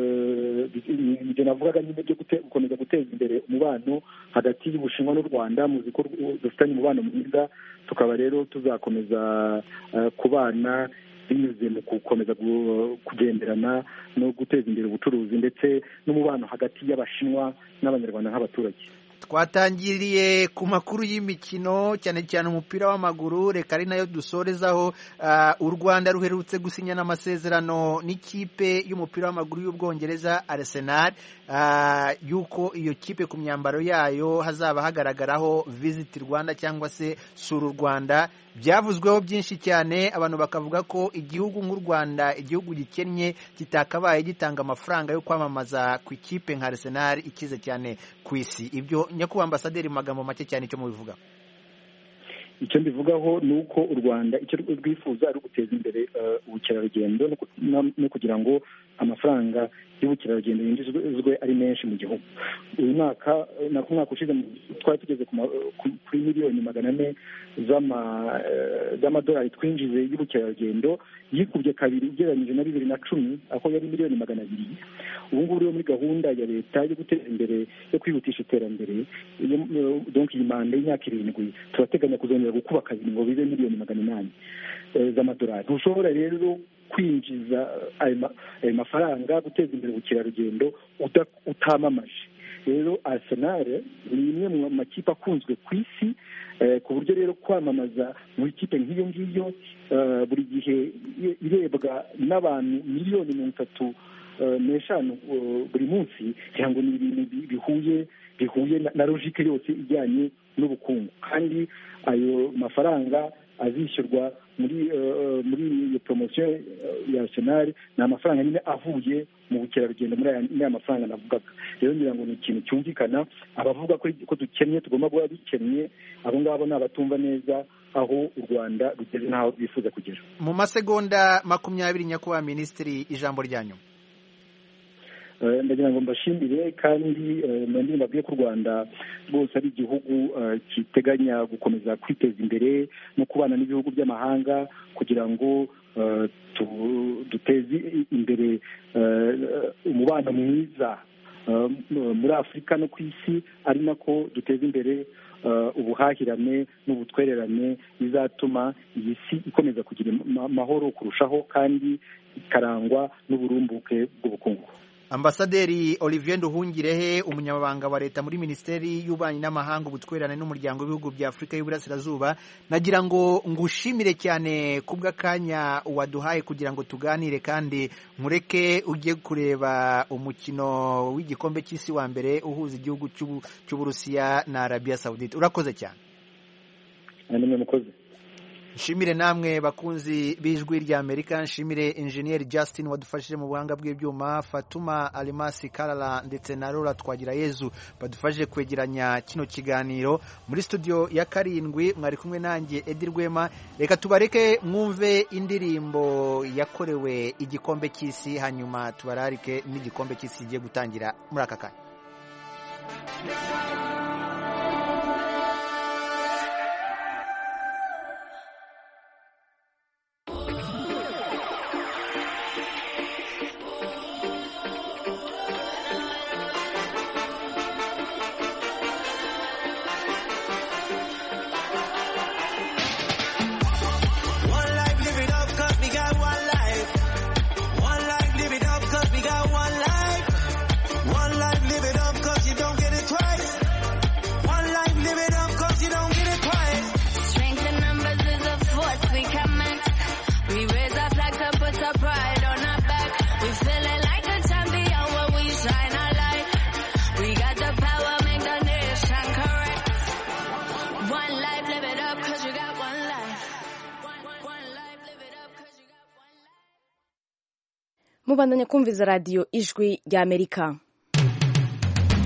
ibyo navugaga nyine byo gukomeza guteza imbere umubano hagati y'Ubushinwa n'u Rwanda. Muzi ko dufitanye umubano mwiza, tukaba rero tuzakomeza kubana binyuze mu gukomeza kugenderana no guteza imbere ubucuruzi ndetse n'umubano hagati y'Abashinwa n'Abanyarwanda nk'abaturage. Twatangiriye ku makuru y'imikino, cyane cyane umupira w'amaguru, reka ari nayo dusorezaho. U Rwanda ruherutse gusinyana amasezerano n'ikipe y'umupira w'amaguru y'Ubwongereza Arsenal, yuko iyo kipe ku myambaro yayo hazaba hagaragaraho Visit Rwanda cyangwa se Sura u Rwanda. Byavuzweho byinshi cyane, abantu bakavuga ko igihugu nk'u Rwanda, igihugu gikennye, kitakabaye gitanga amafaranga yo kwamamaza ku ikipe nka Arsenal ikize cyane ku isi. Ibyo nyakubahwa ambasaderi mu magambo make cyane icyo mubivuga? Icyo mbivugaho ni uko u Rwanda icyo rwifuza ari uguteza imbere ubukerarugendo no kugira ngo amafaranga y'ubukerarugendo yinjizwe ari menshi mu gihugu. Uyu mwaka ushize twari tugeze kuri miliyoni 400 z'amadolari twinjize y'ubukerarugendo, yikubye kabiri ugereranyije na 2010 aho yari miliyoni 200. Ubu ngubu rero muri gahunda ya leta yo guteza imbere, yo kwihutisha iterambere, donc iyi manda y'imyaka 7 turateganya kuzongera gukuba kabiri ngo bibe miliyoni 800 z'amadolari. Ntushobora rero kwinjiza ayo mafaranga guteza imbere ubukerarugendo utamamaje. Rero Arsenal ni imwe mu makipe akunzwe ku isi, ku buryo rero kwamamaza mu ikipe nk'iyo ngiyo buri gihe irebwa n'abantu miliyoni 35 buri munsi, cyangwa ni ibintu bihuye na logike yose ijyanye n'ubukungu. Kandi ayo mafaranga azishyurwa muri iyo promosiyo ya Arsenal ni amafaranga nyine avuye mu bukerarugendo muri aya mafaranga navugaga. Rero ngira ngo ni ikintu cyumvikana. Abavuga ko dukennye, tugomba guha dukennye, abo ngabo ni abatumva neza aho u Rwanda rugeze n'aho rwifuza kugera. Mu masegonda 20, nyakubahwa Minisitiri, ijambo ryanyu. Ndagira ngo mbashimire kandi mbabwiye ko u Rwanda rwose ari igihugu kiteganya gukomeza kwiteza imbere no kubana n'ibihugu by'amahanga kugira ngo duteze imbere umubano mwiza muri Afurika no ku isi, ari nako duteza imbere ubuhahirane n'ubutwererane bizatuma iyi si ikomeza kugira amahoro kurushaho kandi ikarangwa n'uburumbuke bw'ubukungu. Ambasaderi Olivier Nduhungirehe, umunyamabanga wa leta muri Minisiteri y'Ububanyi n'Amahanga, ubutwererane n'umuryango w'ibihugu bya Afurika y'Uburasirazuba, nagira ngo ngushimire cyane kubw'akanya waduhaye kugira ngo tuganire, kandi mureke ujye kureba umukino w'igikombe cy'isi wa mbere uhuza igihugu cy'Uburusiya na Arabia Saudite. Urakoze cyane. Namwe mukoze. Nshimire namwe bakunzi b'ijwi rya Amerika, nshimire Engineer Justin wadufashije mu buhanga bw'ibyuma, Fatuma Alimasi Karala ndetse na Laura Twagirayezu badufashije kwegeranya kino kiganiro. Muri studio ya 7 mwari kumwe nanjye Edi Rwema. Reka tubareke mwumve indirimbo yakorewe igikombe cy'isi, hanyuma tubararike n'igikombe cy'isi kigiye gutangira muri aka kanya. Mubandanya kumviza radio Ijwi rya Amerika.